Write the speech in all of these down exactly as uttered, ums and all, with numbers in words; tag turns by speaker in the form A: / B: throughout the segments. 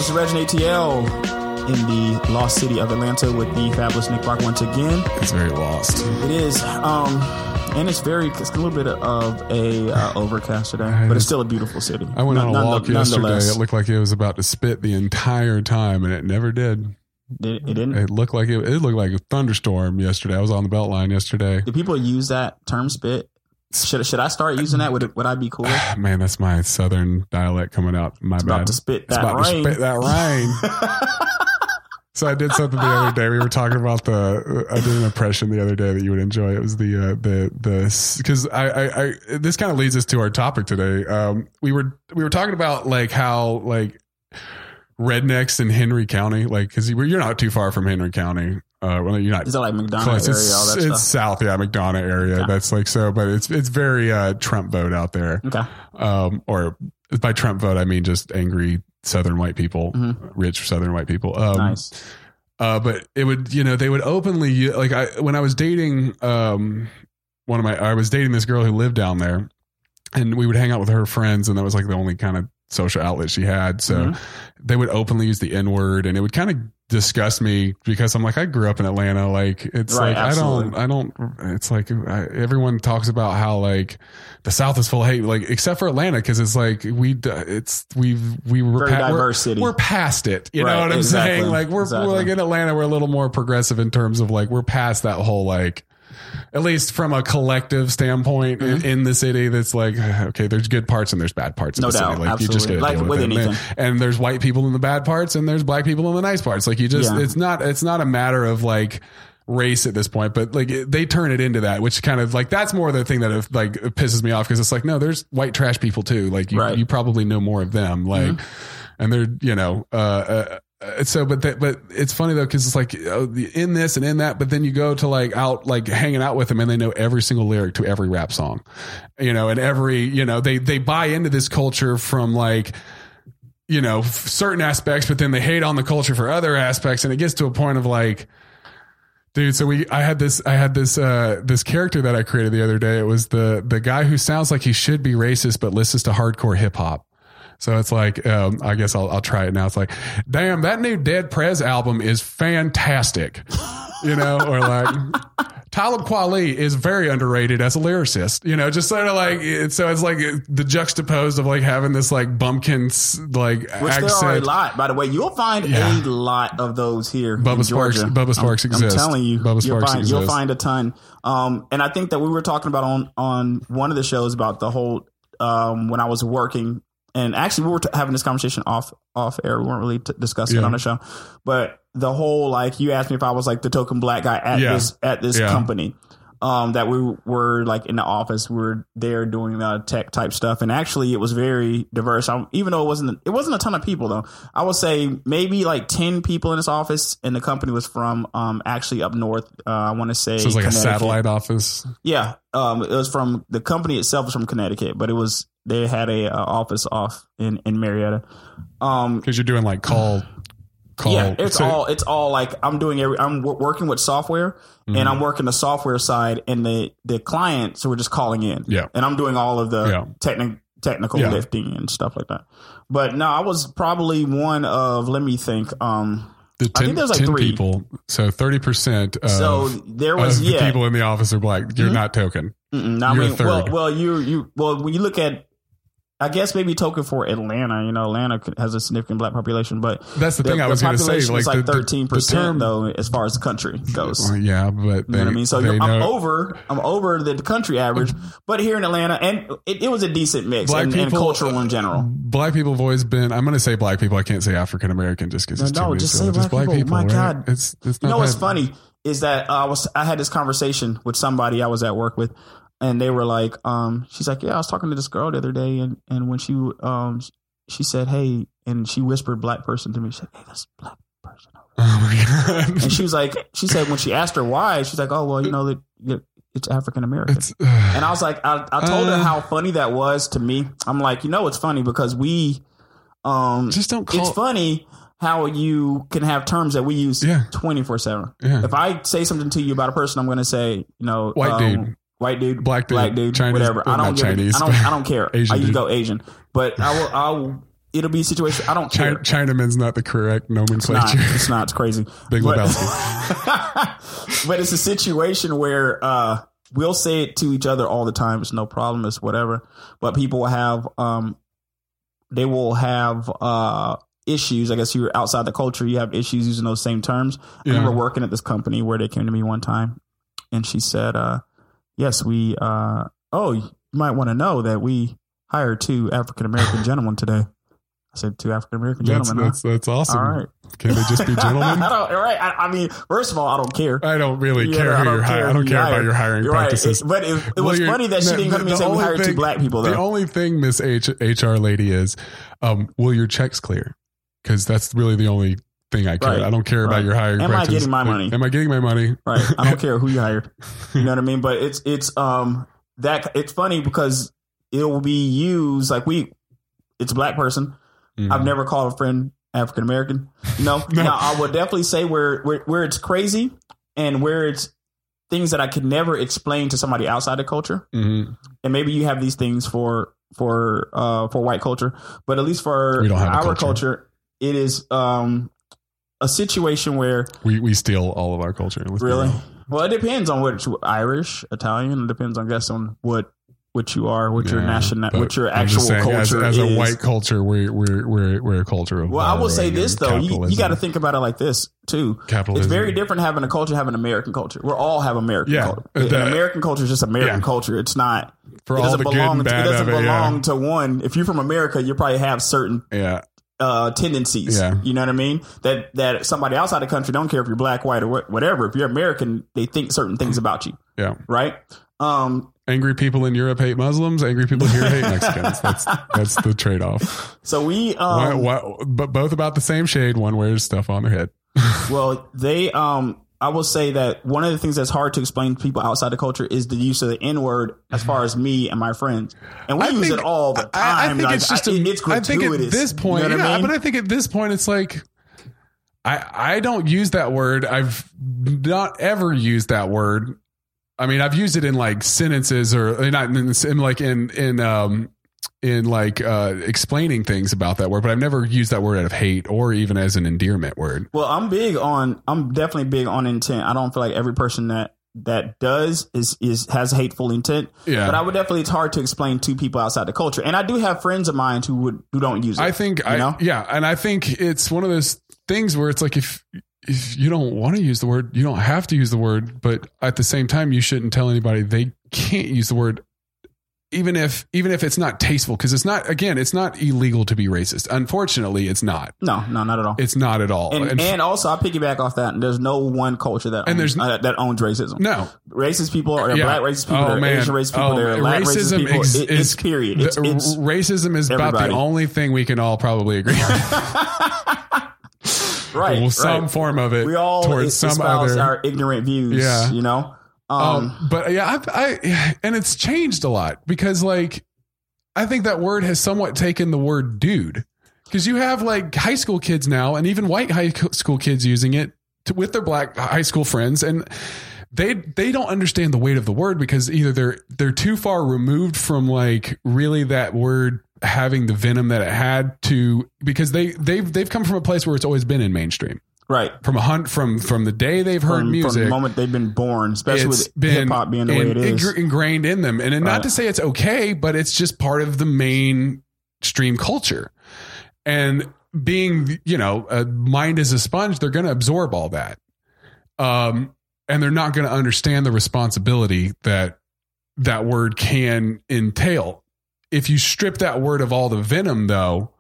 A: This is Reg and A T L in the lost city of Atlanta with the fabulous Nick Bark once again.
B: It's very lost.
A: It is. Um, and it's very, it's a little bit of a uh, overcast today, but it's still a beautiful city.
B: I went on a walk yesterday.
A: It
B: looked like it was about to spit the entire time, and it never did.
A: It, it didn't?
B: It looked like it, it looked like a thunderstorm yesterday. I was on the Beltline yesterday.
A: Do people use that term spit? Should should I start using that? Would it, would I be cool?
B: Man, that's my southern dialect coming out. My
A: it's
B: bad.
A: About to spit that
B: it's about
A: rain.
B: to spit that rain. So I did something the other day. We were talking about the. I did an impression the other day that you would enjoy. It was the uh, the the because I, I I this kind of leads us to our topic today. Um, we were we were talking about like how like rednecks in Henry County, like because you're not too far from Henry County. Uh, well, you're not.
A: Is that like McDonough
B: close.
A: area?
B: It's,
A: all that
B: it's
A: stuff?
B: south, yeah, McDonough area.
A: Okay.
B: That's like so, but it's it's very uh, Trump vote out there.
A: Okay.
B: Um, or by Trump vote, I mean just angry Southern white people, mm-hmm. rich Southern white people. Um,
A: nice.
B: Uh, but it would, you know, they would openly like I when I was dating um one of my I was dating this girl who lived down there, and we would hang out with her friends, and that was like the only kind of social outlet she had. So mm-hmm. they would openly use the N word, and it would kind of disgust me because I'm like, I grew up in Atlanta. Like it's
A: right,
B: like, absolutely. I don't, I don't, it's like I, everyone talks about how like the South is full of hate, like except for Atlanta. Cause it's like, we, it's, we've, we were,
A: Very
B: pa-
A: diverse
B: we're,
A: city.
B: we're past it. You
A: right,
B: know what I'm
A: exactly,
B: saying? Like we're,
A: exactly.
B: we're like in Atlanta, we're a little more progressive in terms of like, we're past that whole like, at least from a collective standpoint mm-hmm. in, in the city, that's like, okay, there's good parts and there's bad parts in
A: no
B: the
A: doubt,
B: city. Like
A: absolutely.
B: you just gotta
A: like
B: deal
A: with,
B: with
A: anything.
B: it. And, and there's white people in the bad parts and there's black people in the nice parts. Like you just, yeah. it's not, it's not a matter of like race at this point, but like it, they turn it into that, which kind of like, that's more the thing that it, like it pisses me off. Cause it's like, no, there's white trash people too. Like you,
A: right.
B: you probably know more of them. Like, mm-hmm. and they're, you know, uh, uh Uh, so, but that, but it's funny though, cause it's like uh, in this and in that, but then you go to like out, like hanging out with them and they know every single lyric to every rap song, you know, and every, you know, they, they buy into this culture from like, you know, certain aspects, but then they hate on the culture for other aspects. And it gets to a point of like, dude, so we, I had this, I had this, uh, this character that I created the other day. It was the, the guy who sounds like he should be racist, but listens to hardcore hip hop. So it's like, um, I guess I'll, I'll try it now. It's like, damn, that new Dead Prez album is fantastic, you know, or like Talib Kweli is very underrated as a lyricist, you know, just sort of like, it, so it's like the juxtaposed of like having this like bumpkin like
A: Which
B: accent.
A: there are a lot, by the way. You'll find
B: yeah.
A: a lot of those here
B: Bubba
A: in
B: Sparks,
A: Georgia.
B: Bubba Sparks
A: I'm,
B: exists.
A: I'm telling you,
B: Bubba
A: you'll,
B: Sparks
A: find,
B: exists.
A: you'll find a ton. Um, and I think that we were talking about on, on one of the shows about the whole, um, when I was working. And actually, we were t- having this conversation off off air. We weren't really t- discussing
B: yeah.
A: it on the show. But the whole, like, you asked me if I was like the token black guy at
B: yeah.
A: this at this
B: yeah.
A: company. Um, that we were like in the office. We were there doing the tech type stuff, and actually, it was very diverse. I, even though it wasn't it wasn't a ton of people though. I would say maybe like ten people in this office, and the company was from um actually up north. Uh, I want to say
B: so it was like a satellite office.
A: Yeah, um, it was from the company itself was from Connecticut, but it was. They had a uh, office off in, in Marietta. Um,
B: Cause you're doing like call, call.
A: Yeah, it's
B: so,
A: all, it's all like I'm doing every, I'm w- working with software mm-hmm. and I'm working the software side and the, the clients who are just calling in.
B: Yeah.
A: And I'm doing all of the
B: yeah.
A: techni- technical
B: yeah.
A: lifting and stuff like that. But no, I was probably one of, let me think, um,
B: The ten,
A: I think there's like
B: ten
A: three
B: people, so thirty percent of,
A: so there was,
B: of
A: yeah.
B: the people in the office are black. You're mm-hmm. not token.
A: Mm-mm, I
B: You're
A: mean,
B: a third.
A: well, well, you, you, well, when you look at, I guess maybe token for Atlanta. You know, Atlanta has a significant black population, but
B: that's the, the thing I was going to say.
A: Like, like
B: the,
A: thirteen percent though, as far as the country goes.
B: Well, yeah, but
A: you know
B: they,
A: what I mean. So
B: I'm
A: know. over, I'm over the, the country average, but here in Atlanta, and it, it was a decent mix and, people, and cultural in general.
B: Black people have always been. I'm going to say black people. I can't say African American just because
A: no,
B: it's
A: no,
B: too
A: just
B: so
A: say
B: just
A: black,
B: black people.
A: people. My
B: right?
A: God,
B: it's it's not.
A: You know what's
B: bad.
A: funny is that uh, I was I had this conversation with somebody I was at work with. And they were like, um, she's like, yeah, I was talking to this girl the other day. And, and when she, um, she said, hey, and she whispered black person to me. She said, hey, that's black person. Over there. Oh my God. And she was like, she said, when she asked her why, she's like, oh, well, you know, that it's African American. Uh, and I was like, I, I told uh, her how funny that was to me. I'm like, you know, it's funny because we, um,
B: just don't call
A: it's funny how you can have terms that we use twenty-four seven.
B: Yeah.
A: If I say something to you about a person, I'm going to say, you know,
B: white
A: um,
B: dude.
A: White dude,
B: black dude,
A: black dude,
B: Chinese,
A: whatever. I don't give
B: Chinese,
A: I don't. I don't care.
B: Asian
A: I just
B: dude.
A: go Asian, but I will. I will. it'll be a situation. I don't
B: China,
A: care.
B: Chinaman's not the correct nomenclature.
A: It's not. It's not. It's crazy.
B: Big
A: but,
B: Lebowski.
A: But it's a situation where uh, we'll say it to each other all the time. It's no problem. It's whatever. But people will have, um, they will have uh, issues. I guess you're outside the culture. You have issues using those same terms. I
B: Yeah.
A: remember working at this company where they came to me one time, and she said, uh, "Yes, we. Uh, oh, you might want to know that we hired two African American gentlemen today." I said, two African American
B: That's,
A: gentlemen.
B: that's, that's awesome.
A: All right.
B: Can they just be gentlemen?
A: I don't, all right. I, I mean, first of all, I don't care.
B: I don't really
A: You
B: care
A: know, I
B: who
A: don't
B: you're hiring.
A: care
B: I don't
A: who
B: care
A: you
B: about
A: hire.
B: your hiring
A: You're right.
B: practices.
A: It- but it, it
B: Well,
A: was
B: you're-
A: funny that she
B: the-
A: didn't come to me and
B: the
A: say we
B: only
A: hired two
B: thing-
A: black people, though.
B: The only thing, Miss H, H R lady, is um, will your checks clear? Because that's really the only thing I care.
A: Right.
B: I don't care
A: Right.
B: about your hiring
A: Am I
B: practices.
A: getting my
B: Like,
A: money?
B: Am I getting my money?
A: Right. I don't care who you hired. You know what I mean? But it's, it's, um, that it's funny because it will be used like we, it's a black person.
B: Mhm.
A: I've never called a friend African American. No.
B: No.
A: Now, I would definitely say where, where where it's crazy and where it's things that I could never explain to somebody outside the culture.
B: Mhm.
A: And maybe you have these things for for uh, for white culture, but at least for
B: We don't have a
A: our
B: culture.
A: culture, it is um, a situation where
B: We we steal all of our culture. Let's be
A: really,
B: real.
A: well, it depends on what you, Irish, Italian. It depends, I guess, on what what you are, what your
B: Yeah,
A: national,
B: but
A: what your
B: I'm
A: actual
B: just saying,
A: culture
B: as, as
A: is.
B: a white culture, we're we're we're we're a culture of.
A: Well, I will say
B: borrowing
A: this
B: and
A: though, you, you
B: capitalism.
A: got to think about it like this too.
B: Capitalism.
A: It's very different having a culture, having American culture. We all have American
B: Yeah,
A: culture.
B: the-
A: and American culture is just American
B: yeah.
A: culture. It's not.
B: For
A: it
B: all
A: doesn't
B: the good
A: belong.
B: and bad
A: it doesn't
B: of it,
A: belong
B: yeah.
A: to one. If you're from America, you probably have certain
B: Yeah,
A: uh, tendencies.
B: Yeah.
A: You know what I mean? That that somebody outside the country don't care if you're black, white, or wh- whatever. If you're American, they think certain things about you.
B: yeah.
A: Right? Um.
B: Angry people in Europe hate Muslims. Angry people here hate Mexicans. That's that's the trade off.
A: So we. Um,
B: but both about the same shade. One wears stuff on their head.
A: Well, they. Um. I will say that one of the things that's hard to explain to people outside the culture is the use of the N word as far as me and my friends, and we
B: I
A: use
B: think-
A: it all the time.
B: I, I think
A: Like,
B: it's just.
A: I,
B: A,
A: it's
B: I think
A: gratuitous.
B: at this point,
A: you know what
B: yeah,
A: I mean?
B: but I think at this point, it's like. I I don't use that word. I've not ever used that word. I mean, I've used it in like sentences or not in, in like in in um in like uh explaining things about that word, but I've never used that word out of hate or even as an endearment word.
A: Well, I'm big on. I'm definitely big on intent. I don't feel like every person that that does is is has hateful intent.
B: Yeah.
A: But I would definitely. It's hard to explain to people outside the culture, and I do have friends of mine who would who don't use it.
B: I think
A: you
B: I
A: know?
B: yeah, and I think it's one of those things where it's like if if you don't want to use the word, you don't have to use the word, but at the same time you shouldn't tell anybody they can't use the word even if even if it's not tasteful, because it's not, again, it's not illegal to be racist. Unfortunately, it's not.
A: No, no, not at all.
B: It's not at all.
A: And,
B: And,
A: and also, I piggyback off that. There's no one culture that
B: And
A: owns,
B: there's-
A: uh, that owns racism.
B: no.
A: Racist people are
B: Yeah.
A: black racist people.
B: Oh,
A: They're
B: man.
A: Asian racist people.
B: Oh,
A: They're Latin racist
B: racism
A: people.
B: ex-
A: It-
B: is-
A: it's period. It's,
B: the-
A: it's
B: racism is about
A: everybody.
B: the only thing we can all probably agree on.
A: right.
B: Well, some
A: right.
B: form of it
A: We all
B: towards some
A: espouse
B: other.
A: our ignorant views.
B: Yeah.
A: You know. Um,
B: Um, but yeah, I've, I and it's changed a lot because like I think that word has somewhat taken the word dude, because you have like high school kids now and even white high school kids using it to, with their black high school friends, and they they don't understand the weight of the word because either they're they're too far removed from like really that word having the venom that it had to, because they they've they've come from a place where it's always been in mainstream.
A: right.
B: From a hunt from from the day they've heard
A: From,
B: music,
A: from the moment they've been born, especially
B: it's
A: with
B: been
A: hip hop being the way it
B: in-
A: is.
B: ingr- ingrained in them. And, and not
A: Right.
B: to say it's okay, but it's just part of the mainstream culture. And being, you know, a mind is a sponge, they're going to absorb all that. Um, and they're not going to understand the responsibility that that word can entail. If you strip that word of all the venom, though,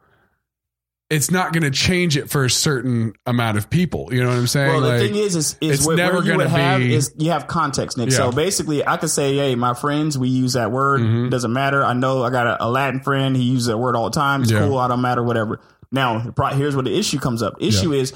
B: it's not going to change it for a certain amount of people. You know what I'm saying?
A: Well, the
B: Like,
A: thing is, is, is
B: it's
A: what,
B: never
A: what you would
B: gonna
A: have
B: be-
A: is you have context, Nick.
B: Yeah.
A: So basically, I could say, "Hey, my friends, we use that word.
B: Mhm.
A: It doesn't matter. I know I got a, a Latin friend. He uses that word all the time. It's
B: Yeah.
A: cool. I don't matter. Whatever." Now, the pro- here's where the issue comes up. Issue is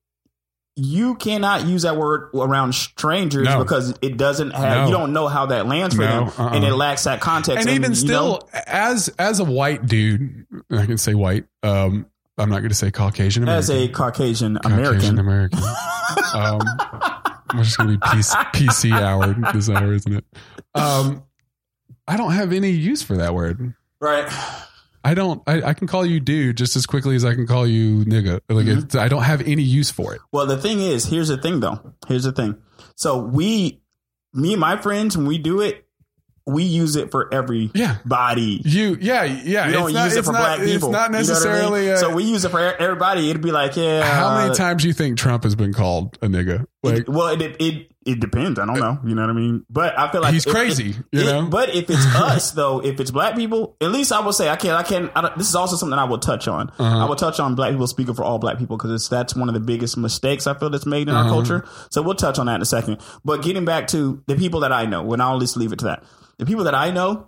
A: you cannot use that word around strangers
B: No.
A: because it doesn't have.
B: No.
A: You don't know how that lands for
B: No,
A: them,
B: uh-uh.
A: and it lacks that context.
B: and even
A: you
B: still,
A: know,
B: as as a white dude, I can say white. Um, I'm not going to say Caucasian American.
A: as a Caucasian
B: Caucasian
A: American,
B: American. um, I'm just going to be P C, P C hour this hour, isn't it? Um, I don't have any use for that word.
A: right?
B: I don't. I, I can call you dude just as quickly as I can call you nigga. Like
A: Mm-hmm.
B: it's, I don't have any use for it.
A: Well, the thing is, here's the thing though. Here's the thing. So we, me and my friends, when we do it, we use it for everybody.
B: Yeah. You, yeah, yeah.
A: We don't
B: it's not,
A: use it
B: it's
A: for
B: not,
A: black people.
B: It's not necessarily.
A: You know what I mean?
B: a,
A: so we use it for everybody. It'd be like, yeah.
B: how many
A: uh,
B: times do you think Trump has been called a nigga? Like,
A: it, well, it, it it depends. I don't know. You know what I mean? But I feel like
B: he's
A: if,
B: crazy.
A: If,
B: you
A: it,
B: know.
A: But if it's us though, if it's black people, at least I will say I can't. I can't. I don't, this is also something I will touch on.
B: Uh-huh.
A: I will touch on black people speaking for all black people because that's one of the biggest mistakes I feel that's made in
B: Uh-huh.
A: our culture. So we'll touch on that in a second. But getting back to the people that I know, when I'll just leave it to that. The people that I know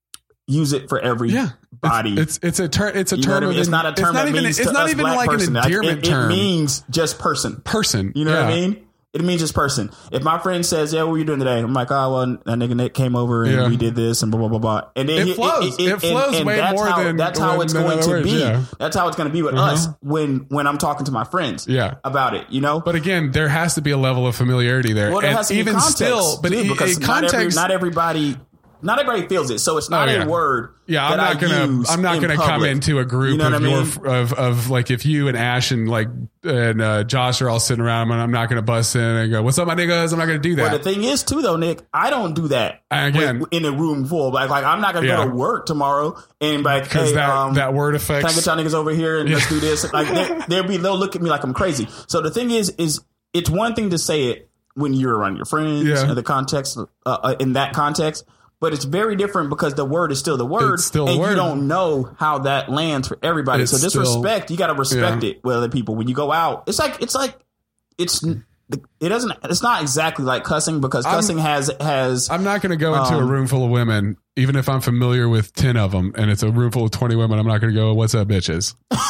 A: use it for every
B: Yeah,
A: body.
B: It's, it's it's a term. It's a
A: You know
B: term.
A: what I mean?
B: Of
A: It's not a term
B: It's not
A: that
B: even.
A: means
B: It's
A: to
B: not
A: us
B: even
A: black
B: like
A: person.
B: an
A: Like,
B: endearment
A: it,
B: term.
A: It means just person.
B: Person.
A: You know
B: yeah.
A: what I mean? It means just person. If my friend says, "Yeah, what are you doing today?" I'm like, "Oh, well, that nigga Nick came over and
B: Yeah.
A: we did this and blah blah blah blah." And then
B: It flows. It flows
A: and, and
B: way
A: that's
B: more
A: how,
B: than-
A: that's how
B: than-
A: it's
B: than
A: going
B: other
A: to
B: words,
A: be.
B: yeah.
A: That's how it's going to be with
B: Uh-huh.
A: us when when I'm talking to my friends.
B: Yeah.
A: about it. You know,
B: But again, there has to be a level of familiarity there.
A: well, there
B: and
A: has to be
B: even
A: context,
B: still, but
A: too,
B: i-
A: because
B: i-
A: not, every,
B: context.
A: not everybody. Not everybody feels it, so it's not
B: Oh, yeah.
A: a word.
B: Yeah, I'm
A: that
B: not
A: I
B: gonna.
A: use
B: I'm not
A: in
B: gonna come
A: public.
B: into a group
A: You know
B: of
A: what I
B: your
A: mean?
B: of of like if you and Ash and like and uh, Josh are all sitting around, and I'm not gonna bust in and go, "What's up, my niggas?" I'm not gonna do that.
A: Well, the thing is, too, though, Nick, I don't do that
B: Again.
A: with- in a room full. Like, like I'm not gonna
B: Yeah.
A: go to work tomorrow and be like,
B: Because
A: hey,
B: that
A: um,
B: that word
A: can I
B: affects.
A: get y'all niggas over here and let's do this? Like, they, they'll be they'll look at me like I'm crazy. So the thing is, is it's one thing to say it when you're around your friends
B: Yeah.
A: in the context, uh, uh, in that context. But it's very different because the word is still the word,
B: It's still a
A: and
B: word.
A: you don't know how that lands for everybody.
B: It's
A: so just
B: still-
A: respect. You got to respect
B: yeah.
A: it with other people when you go out. It's like it's like it's it doesn't. It's not exactly like cussing because
B: I'm-
A: cussing has has.
B: I'm not going to go into a
A: Um,
B: room full of women, even if I'm familiar with ten of them, and it's a room full of twenty women. I'm not going to go, "What's up, bitches?"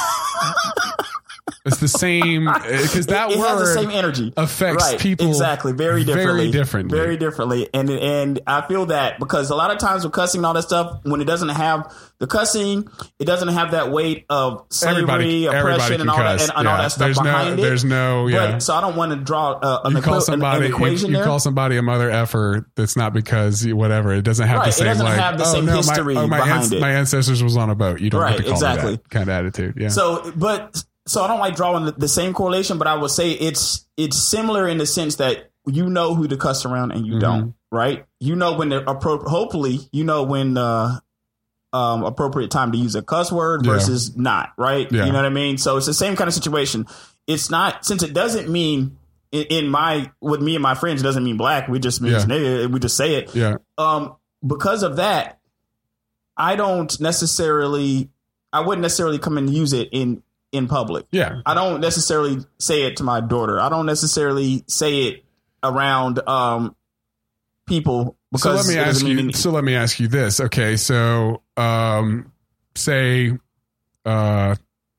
B: It's the same because that
A: it, it
B: word
A: has the same energy
B: affects
A: right,
B: people
A: exactly very differently,
B: very differently.
A: very differently. And and I feel that because a lot of times with cussing and all that stuff, when it doesn't have the cussing, it doesn't have that weight of slavery,
B: Everybody- everybody
A: oppression,
B: can
A: and all that
B: cuss.
A: and, and all
B: Yeah.
A: that stuff
B: There's no-
A: behind it.
B: there's no- yeah.
A: But, so I don't want to draw uh, an,
B: You call
A: equi- an,
B: somebody
A: an equation
B: you, you
A: there.
B: call somebody a mother effer. That's not because you- whatever. It doesn't have
A: Right,
B: the
A: it
B: same
A: doesn't
B: like
A: have the
B: oh
A: same
B: no
A: history
B: my, oh, my,
A: behind
B: ans-
A: it.
B: my ancestors was on a boat. You don't
A: Right,
B: have to call
A: exactly.
B: me that kind of attitude. Yeah.
A: So, but so I don't like drawing the, the same correlation, but I would say it's it's similar in the sense that you know who to cuss around and you
B: Mhm.
A: don't, right? You know when the appro- hopefully you know when the um, appropriate time to use a cuss word
B: Yeah.
A: versus not, right?
B: Yeah.
A: You know what I mean? So it's the same kind of situation. It's not since it doesn't mean in, in my with me and my friends it doesn't mean black. We just means
B: Yeah.
A: nigga. We just say it.
B: yeah.
A: Um, because of that, I don't necessarily. I wouldn't necessarily come and use it in in public.
B: Yeah.
A: I don't necessarily say it to my daughter. I don't necessarily say it around um, people
B: So
A: because
B: let me
A: it
B: ask
A: doesn't mean
B: you.
A: any-
B: So let me ask you this. Okay. So, um, say, uh,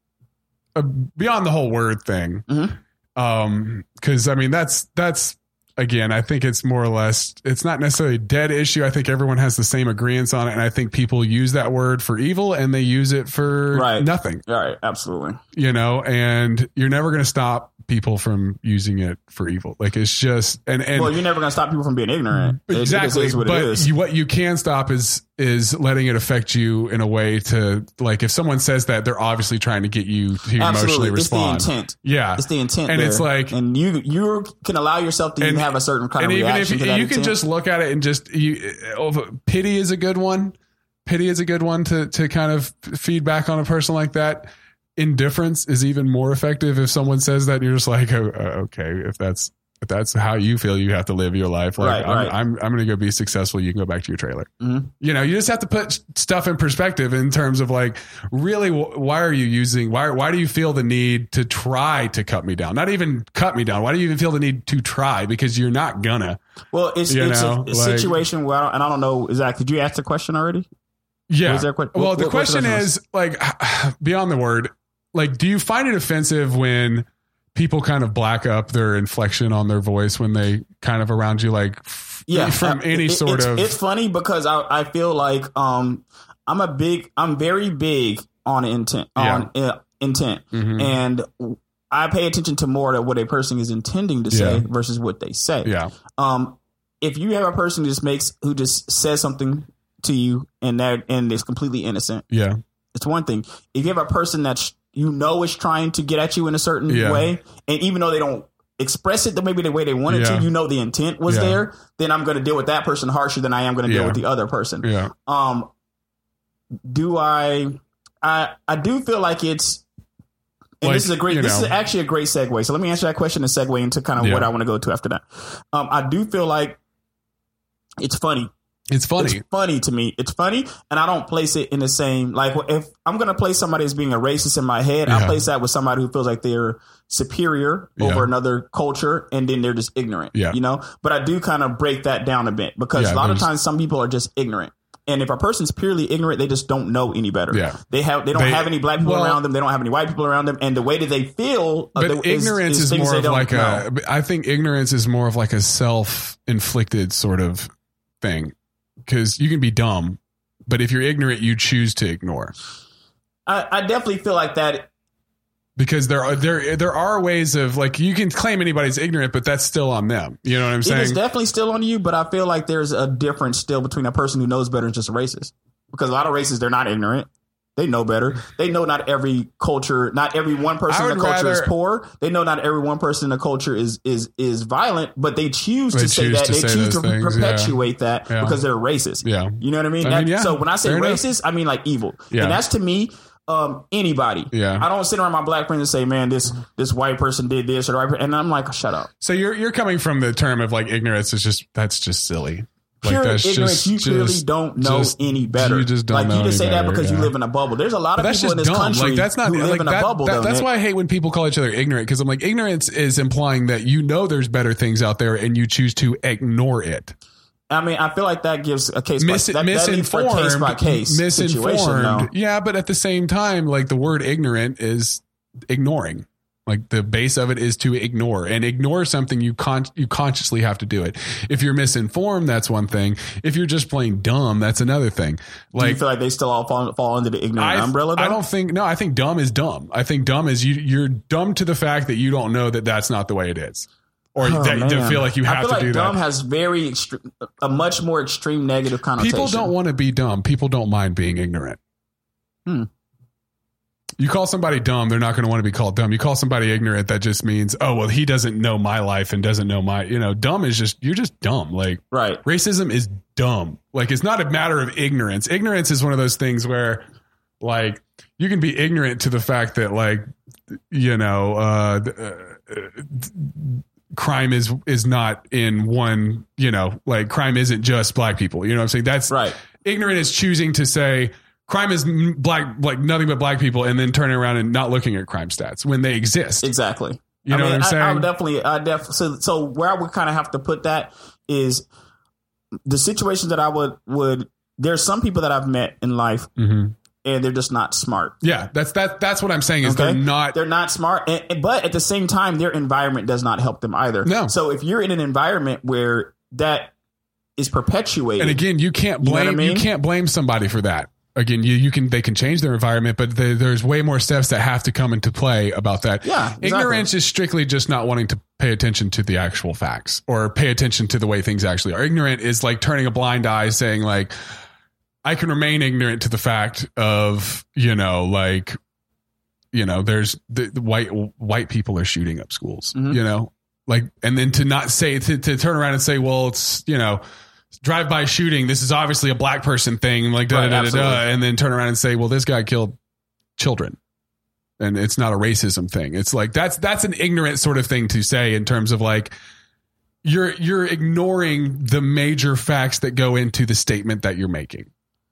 B: uh, beyond the whole word thing,
A: Mhm.
B: um, because I mean that's that's again, I think it's more or less. It's not necessarily a dead issue. I think everyone has the same agreements on it, and I think people use that word for evil and they use it for
A: Right.
B: nothing.
A: All right, absolutely.
B: You know, and you're never going to stop people from using it for evil. Like it's just and and.
A: Well, you're never going to stop people from being ignorant. It-
B: Exactly,
A: it is what
B: but
A: it is.
B: You, what you can stop is is letting it affect you in a way to like if someone says that they're obviously trying to get you to emotionally
A: Absolutely,
B: respond.
A: it's the intent.
B: Yeah,
A: It's the intent,
B: And
A: there.
B: it's like-
A: and you you can allow yourself to
B: And-
A: have a certain kind
B: and
A: of
B: even if
A: reaction
B: you,
A: to that
B: you can
A: intent.
B: just look at it and just you oh, pity is a good one. Pity is a good one to to kind of feed back on a person like that. Indifference is even more effective if someone says that and you're just like, oh, uh, okay, if that's if that's how you feel, you have to live your life. Like
A: Right,
B: I'm,
A: right.
B: I'm I'm going to go be successful. You can go back to your trailer.
A: Mhm.
B: You know, you just have to put stuff in perspective in terms of like, really, wh- why are you using? Why why do you feel the need to try to cut me down? Not even cut me down. Why do you even feel the need to try? Because you're not gonna.
A: Well, it's,
B: You
A: it's
B: know,
A: a, a
B: like-
A: situation where I don't, and I don't know exactly. Did you ask the question already?
B: Yeah.
A: Was there a que-
B: well,
A: what-
B: the
A: what- what's the
B: question
A: question?
B: is like beyond the word. Like, do you find it offensive when people kind of black up their inflection on their voice when they kind of around you, like f-
A: Yeah,
B: from
A: uh,
B: any
A: it-
B: sort
A: it's,
B: of?
A: It's funny because I I feel like um I'm a big I'm very big on intent on uh, intent
B: Mhm.
A: and I pay attention to more to what a person is intending to say
B: Yeah.
A: versus what they say.
B: Yeah.
A: Um, if you have a person who just makes who just says something to you and that and it's completely innocent,
B: Yeah.
A: it's one thing. If you have a person that's, you know, is trying to get at you in a certain
B: Yeah.
A: way, and even though they don't express it the maybe the way they wanted
B: Yeah.
A: to, you know, the intent was
B: Yeah.
A: there, then I'm going to deal with that person harsher than I am going to deal
B: Yeah.
A: with the other person.
B: Yeah.
A: Um, do I, I, I do feel like it's, and
B: Like,
A: this is a great,
B: you
A: this
B: know.
A: is actually a great segue. So let me answer that question and segue into kind of
B: Yeah.
A: what I want to go to after that. Um, I do feel like it's funny.
B: It's funny.
A: It's funny to me. It's funny, and I don't place it in the same, like, if I'm going to place somebody as being a racist in my head,
B: Yeah.
A: I place that with somebody who feels like they're superior
B: Yeah.
A: over another culture, and then they're just ignorant,
B: Yeah.
A: you know? But I do kind of break that down a bit, because
B: Yeah,
A: a lot of
B: there's-
A: times some people are just ignorant. And if a person's purely ignorant, they just don't know any better.
B: Yeah.
A: They have, they don't
B: They-
A: have any black people
B: well-
A: around them. They don't have any white people around them. And the way that they feel, uh,
B: But
A: the- is-
B: ignorance
A: is,
B: is,
A: things
B: more
A: they
B: of
A: don't
B: like
A: know.
B: a, I think ignorance is more of like a self-inflicted sort of thing. Because you can be dumb, but if you're ignorant, you choose to ignore.
A: I, I definitely feel like that.
B: Because there are there there are ways of, like, you can claim anybody's ignorant, but that's still on them. You know what I'm
A: It is
B: saying?
A: definitely still on you, but I feel like there's a difference still between a person who knows better and just a racist. Because a lot of racists, they're not ignorant. They know better. They know not every culture, not every one person
B: I
A: in the
B: would
A: culture is
B: rather-
A: poor. They know not every one person in the culture is is is violent, but they choose
B: They
A: to say
B: choose
A: that.
B: to
A: They
B: say
A: choose
B: those
A: to
B: things,
A: perpetuate that
B: Yeah.
A: because they're racist.
B: Yeah.
A: You know what I mean?
B: I
A: That-
B: mean, yeah.
A: So when I say
B: Fair enough.
A: racist, I mean like evil.
B: Yeah.
A: And that's to me, um, anybody.
B: Yeah.
A: I don't sit around my black friends and say, man, this this white person did this or the white per-, and I'm like, shut up.
B: So you're you're coming from the term of like ignorance is just that's just silly. Like,
A: Pure
B: that's
A: ignorance.
B: just-
A: You clearly
B: just-
A: don't know
B: just-
A: any better.
B: you just don't
A: like
B: know
A: you just
B: any
A: say that
B: better,
A: because you
B: yeah.
A: live in a bubble. There's a lot of
B: But that's
A: people
B: just
A: in this
B: dumb.
A: country
B: Like that's not
A: who live
B: like
A: in a
B: that,
A: bubble.
B: that-
A: though,
B: that's
A: Nick.
B: why I hate when people call each other ignorant, because I'm like, ignorance is implying that you know there's better things out there and you choose to ignore it.
A: I mean, I feel like that gives a case
B: Mis-
A: by that, that needs for a case by case
B: misinformed,
A: situation. Though.
B: yeah, but at the same time, like the word ignorant is ignoring. Like the base of it is to ignore, and ignore something you con- you consciously have to do it. If you're misinformed, that's one thing. If you're just plain dumb, that's another thing.
A: Do
B: Like
A: you feel like they still all fall, fall under the ignorant
B: I,
A: umbrella? Though?
B: I don't think no. I think dumb is dumb. I think dumb is you. You're dumb to the fact that you don't know that that's not the way it is, or
A: Oh,
B: that you
A: man.
B: feel like you
A: I
B: have
A: feel
B: to
A: like
B: do
A: dumb
B: that.
A: has very extre- a much more extreme negative connotation.
B: People don't want to be dumb. People don't mind being ignorant.
A: Hmm.
B: You call somebody dumb, they're not going to want to be called dumb. You call somebody ignorant, that just means, oh, well, he doesn't know my life and doesn't know my, you know, dumb is just, you're just dumb. Like
A: right.
B: racism is dumb. Like it's not a matter of ignorance. Ignorance is one of those things where like you can be ignorant to the fact that like, you know, uh, uh, crime is, is not in one, you know, like crime isn't just black people. You know what I'm saying? That's
A: Right.
B: Ignorant is choosing to say, crime is black, like nothing but black people, and then turning around and not looking at crime stats when they exist.
A: Exactly.
B: You
A: I
B: know
A: mean,
B: what I'm
A: I,
B: saying?
A: I would definitely, I def. So, so where I would kind of have to put that is the situations that I would would. There's some people that I've met in life,
B: Mhm.
A: and they're just not smart.
B: Yeah, that's that. That's what I'm saying is
A: Okay?
B: they're not.
A: They're not smart, and, and- but at the same time, their environment does not help them either.
B: No.
A: So if you're in an environment where that is perpetuated,
B: And again, you can't
A: You know what
B: blame
A: I mean?
B: you can't blame somebody for that. Again, you you can they can change their environment, but the, there's way more steps that have to come into play about that.
A: Yeah, exactly.
B: Ignorance is strictly just not wanting to pay attention to the actual facts or pay attention to the way things actually are. Ignorant is like turning a blind eye, saying like, I can remain ignorant to the fact of, you know, like, you know, there's the, the white white people are shooting up schools,
A: Mhm.
B: you know, like, and then to not say to, to turn around and say, well, it's, you know, drive-by shooting. This is obviously a black person thing, like da
A: Right,
B: da da da,
A: absolutely.
B: and then turn around and say, well, this guy killed children, and it's not a racism thing. It's like that's that's an ignorant sort of thing to say in terms of like you're you're ignoring the major facts that go into the statement that you're making,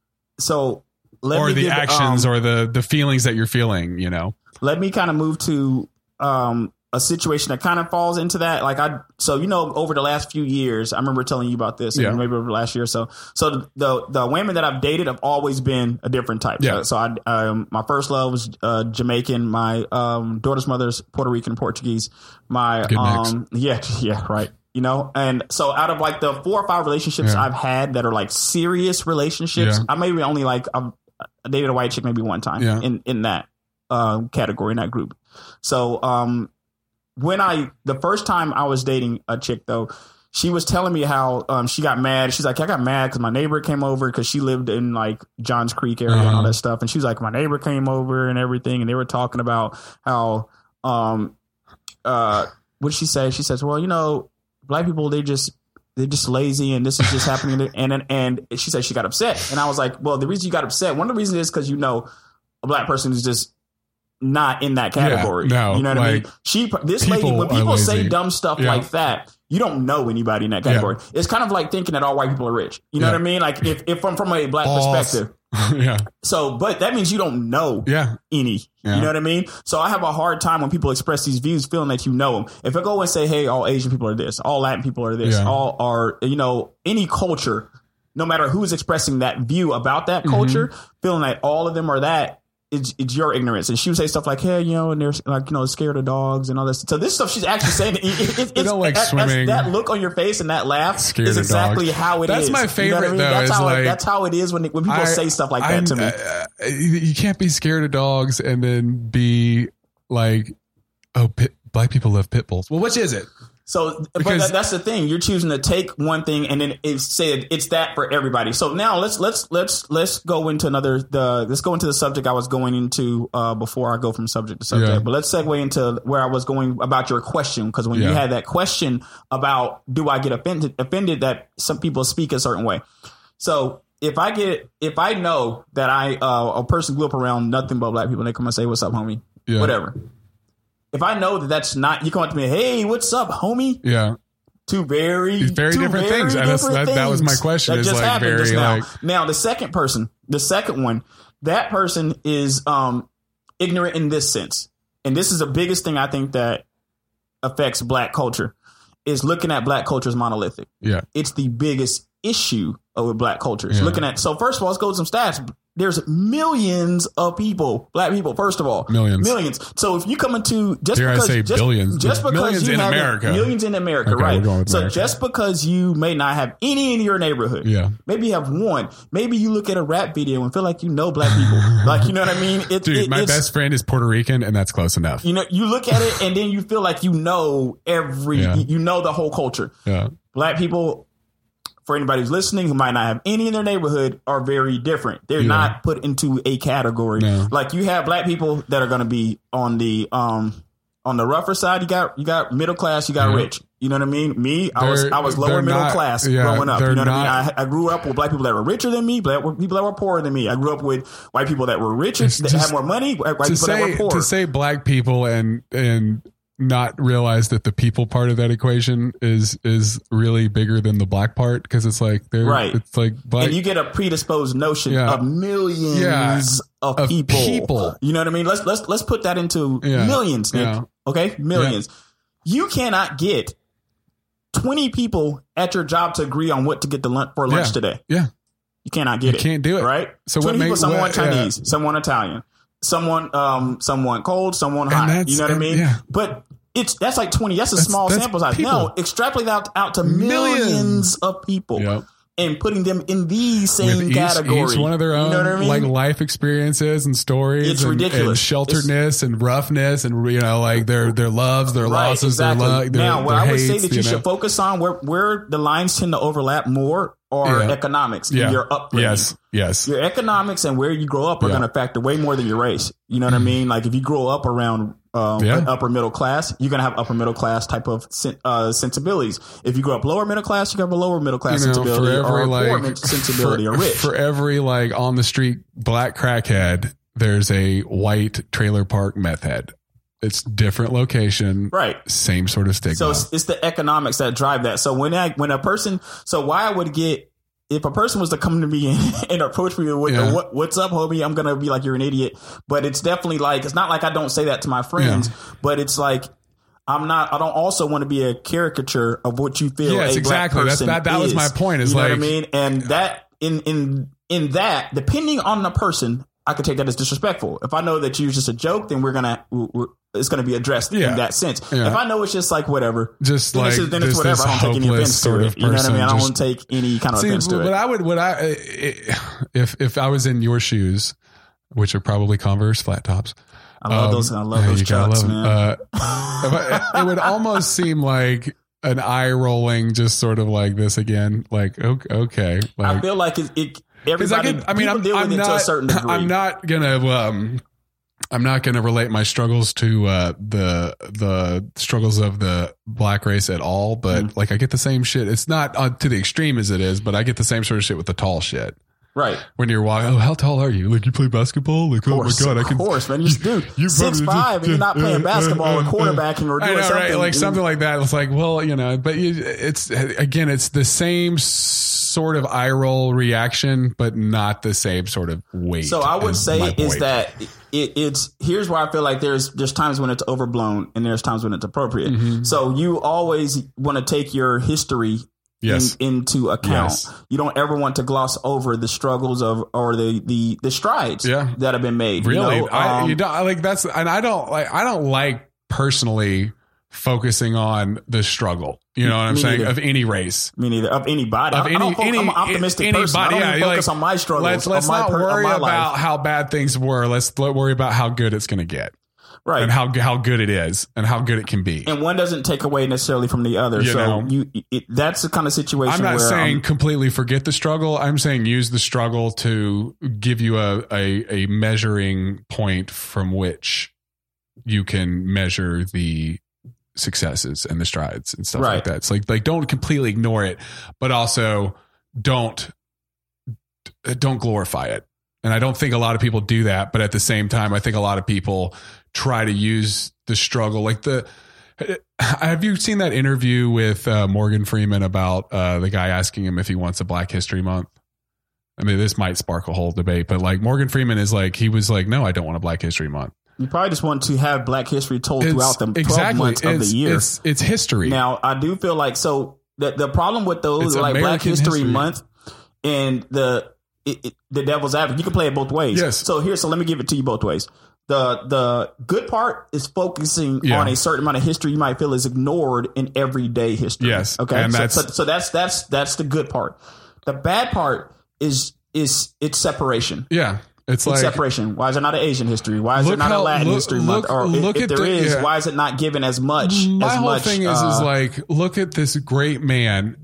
A: so let
B: or
A: me
B: the
A: give,
B: actions,
A: um,
B: or the the feelings that you're feeling. You know,
A: let me kind of move to um, a situation that kind of falls into that. Like I, so you know, over the last few years, I remember telling you about this,
B: Yeah.
A: maybe over the last year or so. So the, the the women that I've dated have always been a different type.
B: Yeah.
A: So, so I, um, my first love was uh, Jamaican. My um, daughter's mother's Puerto Rican and Portuguese. My
B: Good mix.
A: um, yeah, yeah, right. You know, and so out of like the four or five relationships
B: Yeah.
A: I've had that are like serious relationships,
B: Yeah.
A: I maybe only like I've I dated a white chick maybe one time
B: Yeah.
A: in in that um, category, in that group. So um, when I the first time I was dating a chick though, she was telling me how um, she got mad. She's like, I got mad because my neighbor came over because she lived in like Johns Creek area uh-huh. and all that stuff. And she was like, my neighbor came over and everything. And they were talking about how, um, uh, what did she say? She says, well, you know, black people, they just, they're just lazy and this is just happening. And, and, and she said she got upset. And I was like, well, the reason you got upset, one of the reasons is because, you know, a black person is just not in that category.
B: Yeah, no,
A: you know what like, I mean? She, this lady, when people say dumb stuff yeah. like that, you don't know anybody in that category. Yeah. It's kind of like thinking that all white people are rich. You know yeah. what I mean? Like if, if from, from a black Balls. perspective.
B: yeah.
A: So, but that means you don't know
B: yeah.
A: any. Yeah. You know what I mean? So I have a hard time when people express these views feeling that you know them. If I go and say, hey, all Asian people are this, all Latin people are this, yeah. all are, you know, any culture, no matter who's expressing that view about that culture, mm-hmm. feeling that all of them are that, It's, it's your ignorance. And she would say stuff like, hey, you know, and they're like, you know, scared of dogs and all this. So this stuff she's actually saying, it, it, it,
B: they don't like
A: that,
B: swimming.
A: That look on your face and that laugh
B: scared
A: is exactly
B: dogs.
A: how it
B: that's
A: is.
B: That's my favorite,
A: you know what I mean?
B: though.
A: That's how,
B: like,
A: it, that's how it is when, when people
B: I,
A: say stuff like
B: I'm,
A: that to me.
B: Uh, you can't be scared of dogs and then be like, oh, pit, black people love pit bulls. Well, which is it?
A: So, because, but that, that's the thing. You're choosing to take one thing and then it's said it's that for everybody. So now let's let's let's let's go into another. The let's go into the subject I was going into uh, before I go from subject to subject.
B: Yeah.
A: But let's segue into where I was going about your question, because when
B: yeah.
A: you had that question about do I get offended offended that some people speak a certain way. So if I get if I know that I uh, a person grew up around nothing but black people and they come and say, "What's up, homie?"
B: Yeah.
A: Whatever. If I know that that's not, you come up to me, hey, what's up, homie?
B: Yeah.
A: Two very,
B: very
A: two
B: different
A: very
B: things.
A: Different
B: that's, that,
A: things.
B: That was my question.
A: That
B: is
A: just
B: like
A: happened
B: very
A: just now.
B: like,
A: now, the second person, the second one, that person is um, ignorant in this sense. And this is the biggest thing I think that affects black culture, is looking at black culture as monolithic.
B: Yeah.
A: It's the biggest issue with black culture. It's
B: yeah.
A: looking at, so first of all, let's go to some stats. There's millions of people, black people, first of all.
B: Millions.
A: Millions. So if you come into, just
B: Dare
A: because,
B: I say
A: just,
B: billions.
A: just because
B: millions
A: you
B: in
A: have
B: America.
A: Millions in America,
B: okay,
A: right. So
B: America.
A: just because you may not have any in your neighborhood,
B: yeah.
A: maybe you have one, maybe you look at a rap video and feel like you know black people. Like, you know what I mean? It,
B: Dude,
A: it,
B: my
A: it's,
B: best friend is Puerto Rican and that's close enough.
A: You know, you look at it and then you feel like you know every,
B: yeah.
A: you know the whole culture.
B: Yeah.
A: Black people, for anybody who's listening who might not have any in their neighborhood, are very different. They're yeah. not put into a category. No. Like you have black people that are going to be on the um on the rougher side. You got you got middle class. You got yeah. rich. You know what I mean? Me, I they're, was I was lower middle not, class yeah, growing up. You know what not, I mean? I, I grew up with black people that were richer than me, black people that were poorer than me. I grew up with white people that were richer, that had more money, white people
B: say,
A: that were poor.
B: To say black people and and. not realize that the people part of that equation is is really bigger than the black part, because it's like they're
A: right.
B: It's like black,
A: and you get a predisposed notion yeah. of millions
B: yeah.
A: of,
B: of
A: people.
B: people.
A: You know what I mean? Let's let's let's put that into yeah. millions, Nick. Yeah. Okay, millions. Yeah. You cannot get twenty people at your job to agree on what to get the lunch for lunch
B: yeah.
A: today.
B: Yeah,
A: you cannot get
B: you
A: it.
B: Can't do it.
A: Right?
B: So
A: twenty
B: what
A: people,
B: make,
A: someone
B: what,
A: Chinese,
B: yeah.
A: someone Italian. Someone, um, someone cold, someone hot. You know what
B: and,
A: I mean?
B: Yeah.
A: But it's that's like twenty. That's a
B: that's,
A: small
B: that's
A: sample size.
B: People.
A: No, extrapolate out out to millions, millions of people.
B: Yep.
A: And putting them in these same
B: With each,
A: category.
B: Each one of their own, you know what I mean? Like life experiences and stories.
A: It's
B: and,
A: ridiculous.
B: And shelteredness it's, and roughness and, you know, like their, their loves, their
A: right,
B: losses,
A: exactly.
B: their, lo- their
A: Now, what
B: their
A: I would
B: hates,
A: say that you, you know? should focus on where, where the lines tend to overlap more are
B: yeah.
A: economics
B: yeah.
A: in your upbringing.
B: Yes, yes.
A: Your economics and where you grow up are yeah. going to factor way more than your race. You know what I mean? Like if you grow up around um, yeah. upper middle class, you're going to have upper middle class type of uh, sensibilities. If you grow up lower middle class, you have a lower middle class you know, sensibility for every, or like, poor sensibility
B: for,
A: or rich.
B: For every like on the street black crackhead, there's a white trailer park meth head. It's different location,
A: right?
B: Same sort of stigma.
A: So it's, it's the economics that drive that. So when I, when a person, so why I would get, if a person was to come to me and, and approach me with yeah. what, what's up, homie, I'm going to be like, you're an idiot. But it's definitely like, it's not like I don't say that to my friends, yeah. but it's like, I'm not, I don't also want to be a caricature of what you feel
B: yes,
A: a
B: exactly.
A: black person
B: That's, that that
A: is.
B: was my point. Is
A: you know
B: like,
A: what I mean? And yeah. that, in, in, in that, depending on the person, I could take that as disrespectful. If I know that you're just a joke, then we're going to, we're, it's going to be addressed yeah. in that sense. Yeah. If I know it's just like whatever,
B: just
A: then
B: like
A: it's, just, then it's whatever. I don't take any offense to it. You know what I mean? I don't want to take any kind of
B: see,
A: offense to
B: but
A: it.
B: But I would, what I, if if I was in your shoes, which are probably Converse flat tops,
A: I love um, those. I love yeah, those chucks, man.
B: Uh, I, it would almost seem like an eye rolling, just sort of like this again. Like, okay. okay. Like,
A: I feel like it, it everybody,
B: I, get, I mean, I'm,
A: deal with
B: I'm
A: it
B: not,
A: to a certain degree.
B: I'm not going to, um, I'm not going to relate my struggles to uh, the the struggles of the black race at all, but mm-hmm. like I get the same shit. It's not uh, to the extreme as it is, but I get the same sort of shit with the tall shit.
A: Right.
B: When you're walking, oh, how tall are you? Like, you play basketball? Like,
A: course,
B: oh my God,
A: of
B: I can.
A: Of course, man. You, dude, you six five and you're not playing basketball or quarterbacking or doing
B: I know,
A: something.
B: Right? Like something like that. It's like, well, you know, but you, it's, again, it's the same sort of eye roll reaction, but not the same sort of weight.
A: So I would say is that it, it's, here's where I feel like there's just times when it's overblown and there's times when it's appropriate. Mm-hmm. So you always want to take your history Yes. In, into account. Yes. You don't ever want to gloss over the struggles of or the the the strides yeah. that have been made.
B: Really,
A: you know?
B: I,
A: um,
B: you don't I like that's and I don't like I don't like personally focusing on the struggle. You know what I'm saying? Neither. Of any race,
A: me neither. Of anybody.
B: Of
A: I,
B: any,
A: I don't
B: any,
A: I'm an optimistic
B: anybody,
A: person. I don't
B: yeah,
A: even focus
B: like,
A: on my struggles.
B: Let's let's
A: my
B: not
A: per,
B: worry about
A: life.
B: how bad things were. Let's let worry about how good it's going to get.
A: Right.
B: And how how good it is and how good it can be.
A: And one doesn't take away necessarily from the other. You so know, you it, that's the kind of situation
B: I'm not
A: where
B: saying
A: um,
B: completely forget the struggle. I'm saying use the struggle to give you a, a, a measuring point from which you can measure the successes and the strides and stuff
A: right.
B: like that. It's like like don't completely ignore it, but also don't don't glorify it. And I don't think a lot of people do that. But at the same time, I think a lot of people try to use the struggle. Like the, have you seen that interview with uh, Morgan Freeman about uh, the guy asking him if he wants a Black History Month? I mean, this might spark a whole debate, but like Morgan Freeman is like, he was like, no, I don't want a Black History Month.
A: You probably just want to have Black history told it's, throughout the twelve
B: exactly.
A: months of
B: it's,
A: the year.
B: It's, it's history.
A: Now, I do feel like, so the, the problem with those
B: it's
A: like
B: American
A: Black History,
B: history
A: Month and the, It, it, the devil's advocate, you can play it both ways.
B: Yes.
A: So here, so let me give it to you both ways. The the good part is focusing
B: yeah.
A: on a certain amount of history you might feel is ignored in everyday history.
B: Yes.
A: Okay.
B: And
A: so,
B: that's,
A: so, so that's that's that's the good part. The bad part is is it's separation.
B: Yeah. It's, it's like
A: separation. Why is there not an Asian history? Why is there not how, a Latin
B: look,
A: history
B: look,
A: month? Or
B: look
A: if,
B: at
A: if there
B: the,
A: is,
B: yeah.
A: why is it not given as much?
B: My
A: as
B: whole
A: much,
B: thing is,
A: uh,
B: is like, look at this great man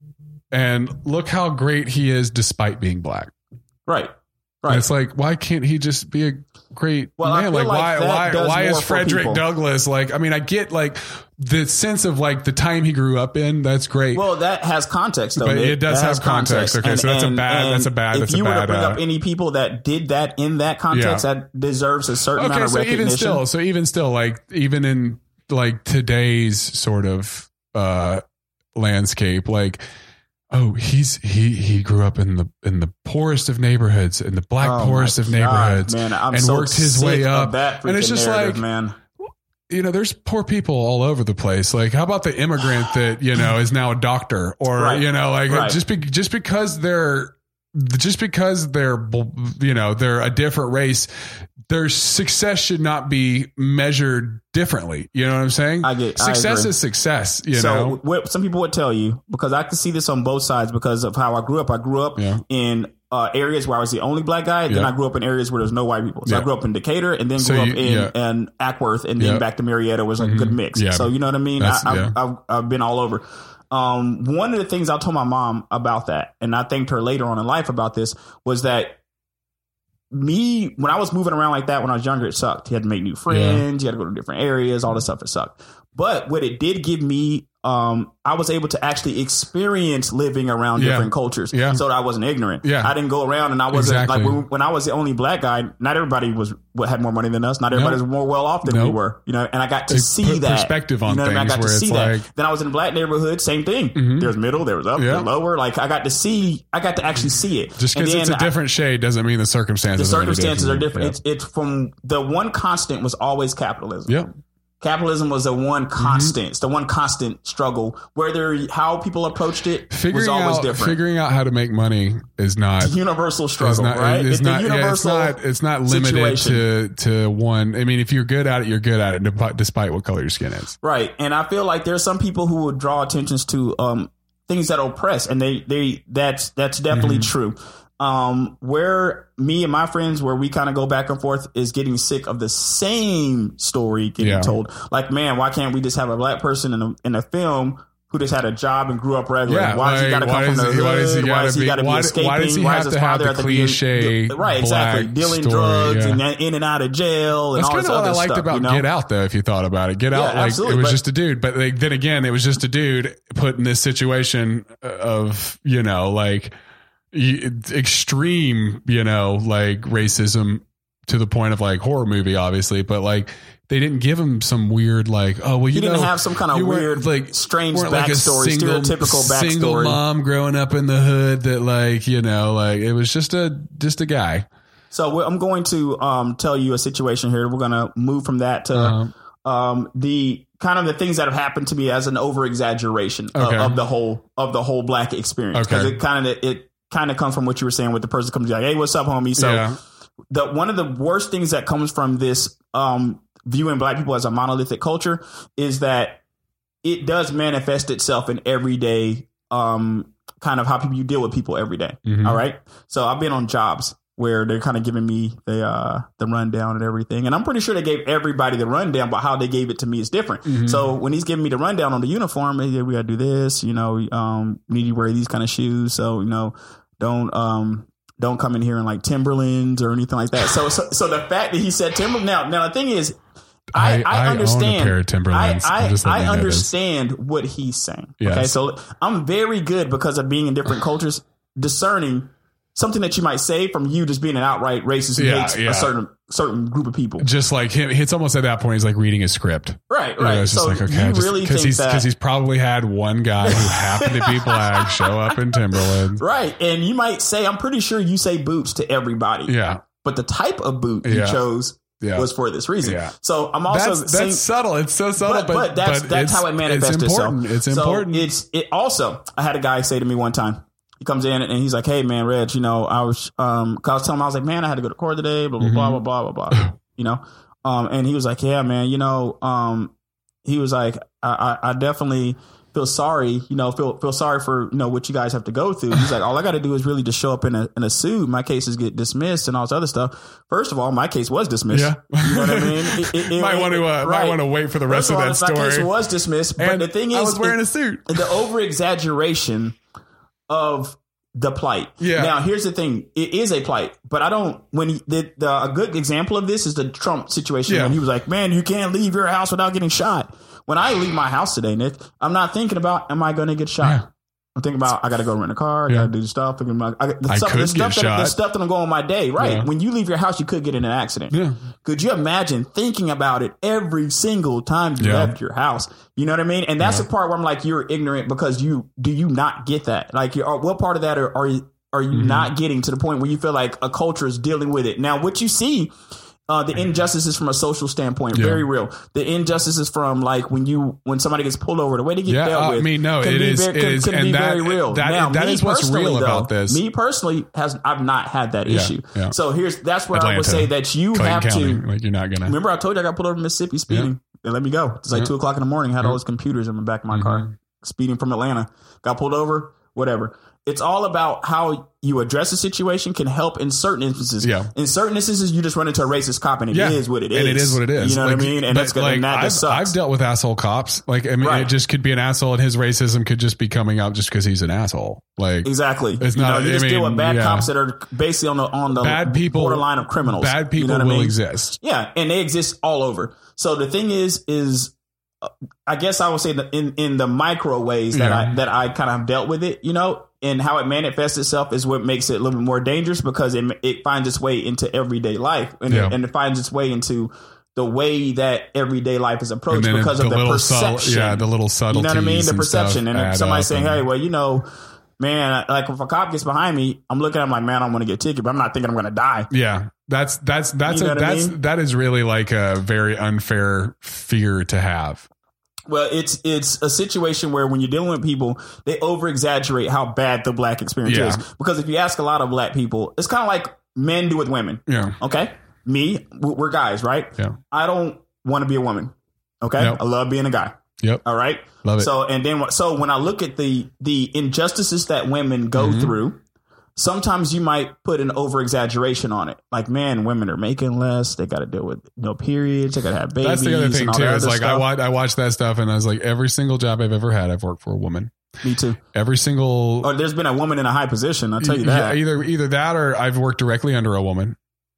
B: and look how great he is despite being Black.
A: Right. Right.
B: And it's like, why can't he just be a great
A: well,
B: man? Like,
A: like
B: why, why, why is Frederick
A: people.
B: Douglass like, I mean, I get like the sense of like the time he grew up in. That's great.
A: Well, that has context though.
B: But
A: it,
B: it does have context. context. Okay.
A: And,
B: so that's
A: and,
B: a bad, that's a bad,
A: if
B: that's
A: you
B: a bad,
A: were to bring
B: uh,
A: up any people that did that in that context, yeah. that deserves a certain
B: okay,
A: amount of
B: so
A: recognition.
B: Even still, so even still, like even in like today's sort of, uh, landscape, like, oh, he's he he grew up in the in the poorest of neighborhoods, in the black
A: oh
B: poorest of
A: God,
B: neighborhoods,
A: man,
B: and
A: so
B: worked his way up.
A: And it's just like,
B: man, you know, there's poor people all over the place. Like, how about the immigrant that you know is now a doctor, or right. you know, like right. just be, just because they're just because they're you know they're a different race. Their success should not be measured differently. You know what I'm saying?
A: I get
B: success
A: I
B: is success. You
A: so
B: know,
A: what some people would tell you, because I can see this on both sides because of how I grew up. I grew up yeah. in uh, areas where I was the only Black guy. Then yeah. I grew up in areas where there's no white people. So yeah. I grew up in Decatur and then
B: so
A: grew
B: you,
A: up in,
B: yeah.
A: in Ackworth and then yeah. back to Marietta was a mm-hmm. good mix.
B: Yeah.
A: So you know what I mean? I, I've,
B: yeah.
A: I've, I've been all over. Um, one of the things I told my mom about that, and I thanked her later on in life about this, was that me, when I was moving around like that when I was younger, it sucked. You had to make new friends. Yeah. You had to go to different areas, all this stuff. It sucked. But what it did give me, um, I was able to actually experience living around
B: yeah.
A: different cultures
B: yeah.
A: so that I wasn't ignorant.
B: Yeah.
A: I didn't go around and I wasn't
B: exactly.
A: like when, when I was the only Black guy, not everybody was had more money than us. Not everybody
B: nope.
A: was more well off than
B: nope.
A: we were, you know, and I got to
B: they
A: see that
B: perspective on
A: you know,
B: things
A: I got
B: where
A: to see
B: it's
A: that.
B: like,
A: then I was in a Black neighborhood, same thing.
B: Mm-hmm.
A: There's middle, there was up,
B: yeah.
A: there lower. Like I got to see, I got to actually see it.
B: Just because it's a different I, shade doesn't mean the circumstances.
A: The circumstances
B: are
A: different.
B: different.
A: It's, it's from the one constant was always capitalism.
B: Yeah.
A: Capitalism was the one constant. Mm-hmm. It's the one constant struggle. Whether how people approached it
B: figuring
A: was always
B: out,
A: different.
B: Figuring out how to make money is not
A: it's a universal struggle,
B: is not,
A: right?
B: It's,
A: it's
B: not,
A: universal
B: yeah, it's not. It's not limited
A: situation.
B: to to one. I mean, if you're good at it, you're good at it, despite what color your skin is.
A: Right, and I feel like there's some people who would draw attentions to um, things that oppress, and they they that's that's definitely mm-hmm. true. Um, where me and my friends, where we kind of go back and forth, is getting sick of the same story getting yeah. told. Like, man, why can't we just have a Black person in a in a film who just had a job and grew up regular.
B: Yeah,
A: why does he got to come from the hood? Why does he got to be, be escaping?
B: Why does he
A: why
B: have
A: does
B: to have the cliche
A: the, right, exactly, dealing
B: story,
A: drugs
B: yeah.
A: and in and out of jail and
B: That's
A: all
B: kind
A: this
B: of what
A: other
B: I liked
A: stuff,
B: about
A: you know?
B: Get Out, though. If you thought about it, Get
A: Yeah,
B: Out, like
A: absolutely,
B: it was
A: but,
B: just a dude, but like, then again, it was just a dude put in this situation of, you know, like extreme, you know, like racism to the point of like horror movie, obviously, but like. They didn't give him some weird, like, oh, well, you
A: he
B: know.
A: didn't have some kind of weird, like, strange backstory, like single, stereotypical backstory.
B: Single mom growing up in the hood that, like, you know, like, it was just a, just a guy.
A: So I'm going to um, tell you a situation here. We're going to move from that to uh-huh. um, the kind of the things that have happened to me as an over exaggeration
B: okay.
A: of, of the whole, of the whole black experience. Because
B: okay.
A: it kind of, it kind of comes from what you were saying with the person comes like, hey, what's up, homie? So
B: yeah.
A: the, one of the worst things that comes from this, um, viewing black people as a monolithic culture is that it does manifest itself in everyday um, kind of how people you deal with people every day. Mm-hmm. All right. So I've been on jobs where they're kind of giving me the uh, the rundown and everything. And I'm pretty sure they gave everybody the rundown, but how they gave it to me is different. Mm-hmm. So when he's giving me the rundown on the uniform, hey, we got to do this, you know, um, we need to wear these kind of shoes. So, you know, don't um, don't come in here in like Timberlands or anything like that. So, so, so the fact that he said Timberland. Now, now the thing is, I, I, I understand.
B: Own a pair of Timberlands.
A: I, I, I understand what he's saying.
B: Yes.
A: Okay, so I'm very good because of being in different cultures, discerning something that you might say from you just being an outright racist who
B: yeah,
A: hates
B: yeah.
A: a certain certain group of people.
B: Just like him, it's almost at that point he's like reading a script.
A: Right, right.
B: You know, it's just
A: so
B: like, okay,
A: you
B: just,
A: really
B: cause
A: think
B: he's,
A: that
B: because he's probably had one guy who happened to be black show up in Timberlands.
A: Right, and you might say, I'm pretty sure you say boots to everybody.
B: Yeah,
A: but the type of boot
B: yeah.
A: you chose. Yeah. Was for this reason.
B: Yeah.
A: So I'm also
B: that's,
A: saying,
B: that's subtle. It's so subtle, but,
A: but, but that's
B: but
A: that's how it manifests
B: it's important.
A: itself.
B: It's
A: so
B: important.
A: It's it also. I had a guy say to me one time. He comes in and he's like, "Hey man, Reg, you know, I was um, cause I was telling him I was like, man, I had to go to court today, blah blah mm-hmm. blah blah blah blah blah, you know." Um, and he was like, "Yeah, man, you know," um, he was like, I, I, I definitely feel sorry, you know, feel feel sorry for, you know, what you guys have to go through." He's like, all I got to do is really just show up in a in a suit. My cases get dismissed and all this other stuff. First of all, my case was dismissed.
B: Yeah.
A: You know what I mean? It, it, it,
B: might want to uh,
A: right.
B: might want to wait for the rest
A: First
B: of,
A: of
B: that
A: all,
B: story.
A: My case was dismissed, but
B: and
A: the thing is,
B: I was wearing
A: it,
B: a suit.
A: The over exaggeration of the plight.
B: Yeah.
A: Now, here's the thing: it is a plight, but I don't. When he, the, the a good example of this is the Trump situation
B: yeah.
A: when he was like, "Man, you can't leave your house without getting shot." When I leave my house today, Nick, I'm not thinking about, am I going to get shot? Yeah. I'm thinking about, I got to go rent a car. I got to do stuff. Thinking about, I, the,
B: I
A: stuff,
B: could
A: the, stuff
B: get
A: that,
B: shot.
A: the stuff that I'm going on my day. Right.
B: Yeah.
A: When you leave your house, you could get in an accident.
B: Yeah.
A: Could you imagine thinking about it every single time you
B: yeah.
A: left your house? You know what I mean? And that's
B: yeah.
A: the part where I'm like, you're ignorant because you, do you not get that? Like, you're, what part of that are, are you, are you mm-hmm. not getting to the point where you feel like a culture is dealing with it? Now, what you see, Uh, the injustices from a social standpoint,
B: yeah.
A: very real. The injustices from like when you when somebody gets pulled over, the way they get
B: yeah,
A: dealt
B: uh,
A: with.
B: I mean, no, it is,
A: very,
B: it
A: can,
B: is,
A: can
B: and
A: be
B: that,
A: very real.
B: That,
A: now,
B: that is what's real
A: though,
B: about this.
A: Me personally, has I've not had that
B: yeah,
A: issue.
B: Yeah.
A: So here's that's where
B: Atlanta,
A: I would say that you
B: Clayton
A: have
B: County,
A: to.
B: Like you're not gonna.
A: Remember, I told you I got pulled over in Mississippi speeding. Yeah. They let me go. It's like yeah. two o'clock in the morning. I had yeah. all those computers in the back of my mm-hmm. car. Speeding from Atlanta, got pulled over. Whatever. It's all about how you address a situation can help in certain instances.
B: Yeah.
A: In certain instances, you just run into a racist cop and it
B: yeah.
A: is what it is.
B: And it is what it is.
A: You know
B: like,
A: what I mean? And that's
B: like,
A: and that
B: I've,
A: just sucks.
B: I've dealt with asshole cops. Like, I mean, right. it just could be an asshole and his racism could just be coming out just because he's an asshole. Like,
A: exactly.
B: It's
A: you
B: not,
A: know, you
B: I
A: just
B: mean,
A: deal with bad
B: yeah.
A: cops that are basically on the, on the
B: bad people,
A: borderline of criminals.
B: Bad people
A: you know
B: will
A: I mean?
B: exist.
A: Yeah. And they exist all over. So the thing is, is, uh, I guess I would say that in, in the micro ways that yeah. I, that I kind of dealt with it, you know, and how it manifests itself is what makes it a little bit more dangerous because it it finds its way into everyday life and,
B: yeah.
A: it, and it finds its way into the way that everyday life is approached because
B: the
A: of the perception.
B: Subtle, yeah, the little subtleties.
A: You know what I mean? The perception. And, and if somebody's saying,
B: and,
A: hey, well, you know, man, like if a cop gets behind me, I'm looking at him like, man, I don't want to get a ticket, but I'm not thinking I'm going to die.
B: Yeah. That's, that's, that's,
A: you know
B: a, that's,
A: I mean?
B: that is really like a very unfair fear to have.
A: Well, it's it's a situation where when you're dealing with people, they over exaggerate how bad the black experience
B: yeah.
A: is. Because if you ask a lot of black people, it's kind of like men do with women.
B: Yeah.
A: Okay. Me, we're guys, right?
B: Yeah.
A: I don't want to be a woman. Okay. Nope. I love being a guy.
B: Yep.
A: All right.
B: Love it.
A: So and then so when I look at the the injustices that women go mm-hmm. through, sometimes you might put an over exaggeration on it. Like, man, women are making less. They got to deal with no periods. They got to have babies.
B: That's the other thing too. Is like,
A: stuff.
B: I watch, I watched that stuff and I was like, every single job I've ever had, I've worked for a woman.
A: Me too.
B: Every single.
A: Oh, there's been a woman in a high position. I'll tell you that.
B: Yeah, either, either that or I've worked directly under a woman.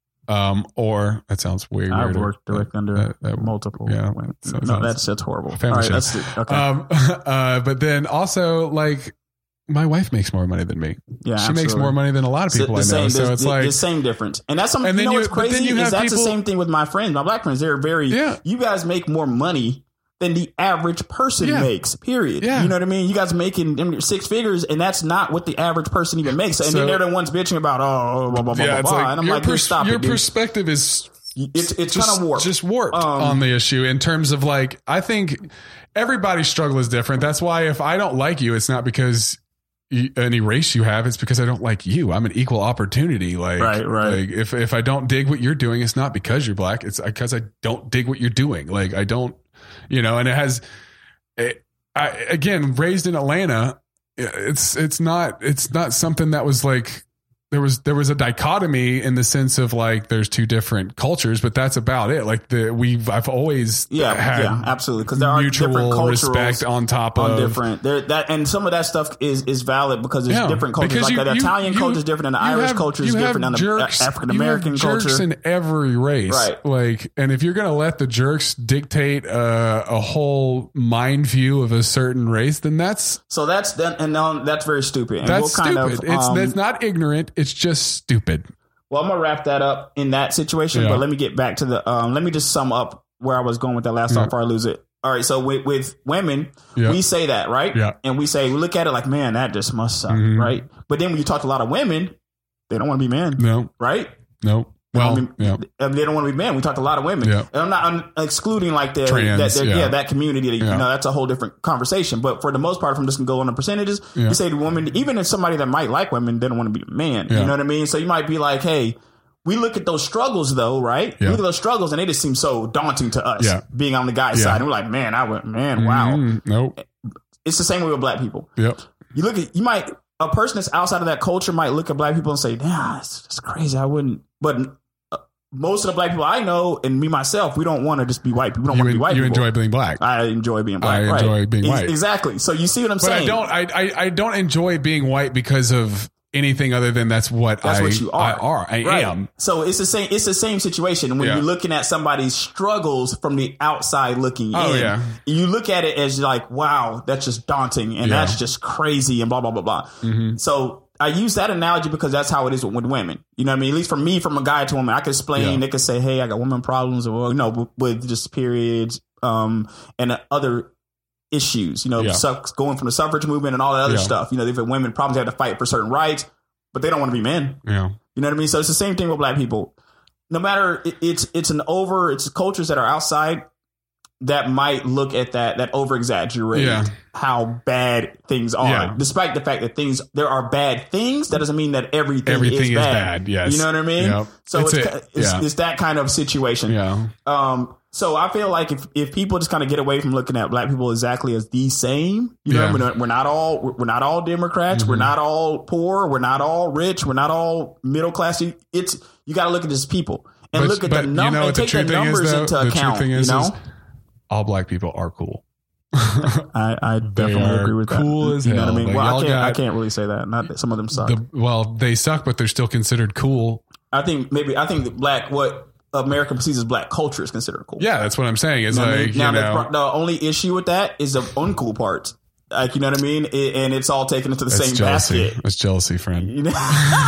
B: Um, or that sounds weird.
A: I've worked directly under
B: that, that,
A: multiple.
B: Yeah,
A: women.
B: So
A: no, that's that's horrible.
B: Family
A: All right,
B: show.
A: that's it. Okay.
B: Um, uh, but then also like my wife makes more money than me.
A: Yeah,
B: she
A: absolutely.
B: makes more money than a lot of people
A: the, the
B: I know.
A: same,
B: so it's
A: the,
B: like
A: the same difference, and that's something.
B: And
A: you
B: then
A: know
B: you-
A: what's
B: but then
A: crazy
B: you
A: is
B: have
A: that's
B: people-
A: the same thing with my friends, my black friends. They're very.
B: Yeah.
A: You guys make more money than the average person
B: Yeah.
A: makes. Period.
B: Yeah.
A: You know what I mean? You guys making them six figures, and that's not what the average person even makes. And
B: So-
A: then they're the ones bitching about oh blah blah blah
B: yeah,
A: blah
B: it's
A: blah.
B: like
A: And I'm
B: your,
A: like, dude,
B: pers-
A: stop
B: your
A: it, dude.
B: perspective is
A: It's it's
B: just,
A: kind of warped.
B: just warped
A: Um,
B: on the issue in terms of like, I think everybody's struggle is different. That's why if I don't like you, it's not because you, any race you have, it's because I don't like you. I'm an equal opportunity. Like,
A: Right, right.
B: like if, if I don't dig what you're doing, it's not because you're black. It's because I don't dig what you're doing. Like I don't, you know, and it has, it, I, again, raised in Atlanta, it's, it's not, it's not something that was like, there was there was a dichotomy in the sense of like there's two different cultures, but that's about it. Like the we've I've always
A: yeah,
B: had
A: yeah, absolutely, because there are different
B: mutual
A: cultures
B: respect on top
A: on
B: of
A: different there that and some of that stuff is is valid because there's
B: Yeah,
A: different cultures.
B: because
A: Like
B: you-
A: the
B: you-
A: Italian
B: you-
A: culture is different than the
B: you
A: Irish
B: have-
A: culture is
B: you have
A: different than the
B: jerks-
A: African American
B: you have jerks
A: culture.
B: in every race,
A: Right.
B: Like, and if you're gonna let the jerks dictate uh, a whole mind view of a certain race, then that's
A: So that's that, and um, that's very stupid. And
B: that's
A: we'll kind
B: stupid.
A: Of,
B: it's
A: um,
B: it's not ignorant. It's just stupid.
A: Well, I'm gonna wrap that up in that situation,
B: Yeah.
A: but let me get back to the. Um, let me just sum up where I was going with that last
B: Yeah.
A: thought before I lose it. All right, so with, with women,
B: Yeah.
A: we say that, right?
B: Yeah.
A: And we say we look at it like, man, that just must suck,
B: Mhm.
A: right? But then when you talk to a lot of women, they don't want to be men,
B: No,
A: right?
B: no.
A: I
B: Well,
A: mean,
B: yeah.
A: and they don't want to be men. We talked to a lot of women,
B: Yeah.
A: and I'm not I'm excluding like the
B: Trans,
A: that they're-
B: yeah.
A: yeah. that community. You
B: Yeah.
A: know, that's a whole different conversation. But for the most part, if I'm just gonna go on the percentages,
B: Yeah.
A: you say the woman, even if somebody that might like women, they don't want to be a man.
B: Yeah.
A: You know what I mean? So you might be like, hey. We look at those struggles though, right? We
B: Yeah.
A: look at those struggles and they just seem so daunting to us
B: Yeah.
A: being on the guy's
B: Yeah.
A: side. And we're like, man, I went, man, wow.
B: Mm, nope.
A: It's the same way with black people.
B: Yep.
A: You look at, you might, a person that's outside of that culture might look at black people and say, nah, it's, it's crazy. I wouldn't, but uh, most of the black people I know and me myself, we don't want to just be white people. We don't
B: You,
A: want to be white
B: you
A: people.
B: enjoy being black.
A: I enjoy being black.
B: I
A: right.
B: enjoy being
A: Ex-
B: white.
A: Exactly. So you see what I'm
B: But
A: saying?
B: I don't. I, I I don't enjoy being white because of anything other than that's what
A: That's
B: I
A: what you are.
B: I are. I
A: Right.
B: am.
A: So it's the same. It's the same situation when
B: Yeah.
A: you're looking at somebody's struggles from the outside looking
B: Oh,
A: in.
B: yeah.
A: You look at it as like, wow, that's just daunting and
B: Yeah.
A: that's just crazy and blah blah blah blah.
B: Mm-hmm.
A: So I use that analogy because that's how it is with, with women. You know what I mean? At least for me, from a guy to a woman, I can explain.
B: Yeah.
A: They could say, hey, I got women problems, or you know, with, with just periods um, and other issues. You know,
B: Yeah.
A: su- going from the suffrage movement and all that other
B: Yeah.
A: stuff. You know, different women problems, they have to fight for certain rights, but they don't want to be men.
B: Yeah.
A: You know what I mean? So it's the same thing with black people. No matter it, it's it's an over it's cultures that are outside that might look at that that over exaggerate
B: Yeah.
A: how bad things are.
B: Yeah.
A: Despite the fact that things there are bad things, that doesn't mean that everything,
B: Everything
A: is,
B: is
A: bad.
B: bad, yes.
A: You know what I mean?
B: Yep.
A: So
B: It's
A: it's
B: it.
A: ki- it's,
B: Yeah.
A: it's that kind of situation.
B: Yeah.
A: Um. So I feel like if, if people just kind of get away from looking at black people exactly as the same, you know,
B: Yeah.
A: we're not, we're not all we're not all Democrats,
B: Mm-hmm.
A: we're not all poor, we're not all rich, we're not all middle class. You- It's you got to look at this people and
B: But-
A: look at
B: but
A: the
B: you
A: number
B: know
A: and
B: what the
A: take the
B: true thing is,
A: numbers
B: though?
A: into
B: The true
A: account.
B: thing is,
A: you know,
B: is all black people are cool.
A: I, I definitely
B: are
A: agree with that.
B: cool as
A: you know
B: hell.
A: what I mean?
B: Like,
A: well, I
B: y'all
A: can't
B: got-
A: I can't really say that. Not that some of them suck.
B: The, well, they suck, but they're still considered cool.
A: I think maybe I think the black what America perceives as black culture is considered cool.
B: Yeah, that's what I'm saying. It's
A: You know what I
B: like,
A: mean?
B: you
A: Now,
B: know,
A: the, the only issue with that is the uncool parts. Like, you know what I mean? It, and it's all taken into the
B: that's
A: same
B: jealousy.
A: basket.
B: That's jealousy, friend.
A: You know?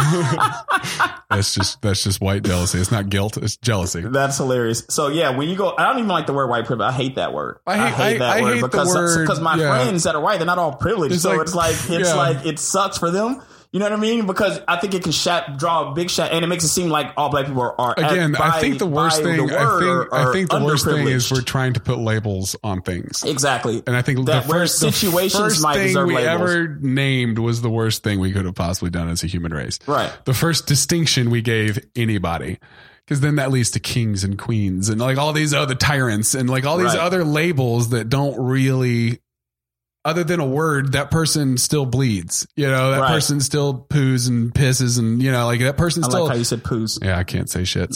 B: That's just that's just white jealousy. It's not guilt. It's jealousy.
A: That's hilarious. So yeah, when you go, I don't even like the word white privilege. I hate that word.
B: I hate- I-
A: that
B: I
A: word
B: hate the
A: because
B: word,
A: because my
B: yeah.
A: friends that are white, they're not all privileged.
B: It's
A: so
B: like-
A: it's like it's
B: yeah.
A: like it sucks for them. You know what I mean? Because I think it can shot, draw a big shot, and it makes it seem like all black people are. are
B: Again,
A: at,
B: I
A: by-
B: think the worst
A: by
B: thing.
A: the
B: I
A: word
B: think
A: are-
B: I
A: are
B: think the worst thing is
A: underprivileged.
B: we're trying to put labels on things.
A: Exactly.
B: And I think
A: that
B: the
A: where
B: first, the
A: situations
B: first
A: might
B: thing
A: deserve
B: we
A: labels.
B: ever named was the worst thing we could have possibly done as a human race.
A: Right.
B: The first distinction we gave anybody. Because then that leads to kings and queens and like all these other tyrants and like all these
A: Right.
B: other labels that don't really other than a word, that person still bleeds. You know, that
A: right.
B: person still poos and pisses, and you know, like that person
A: I
B: still.
A: like how you said poos.
B: Yeah, I can't say shits.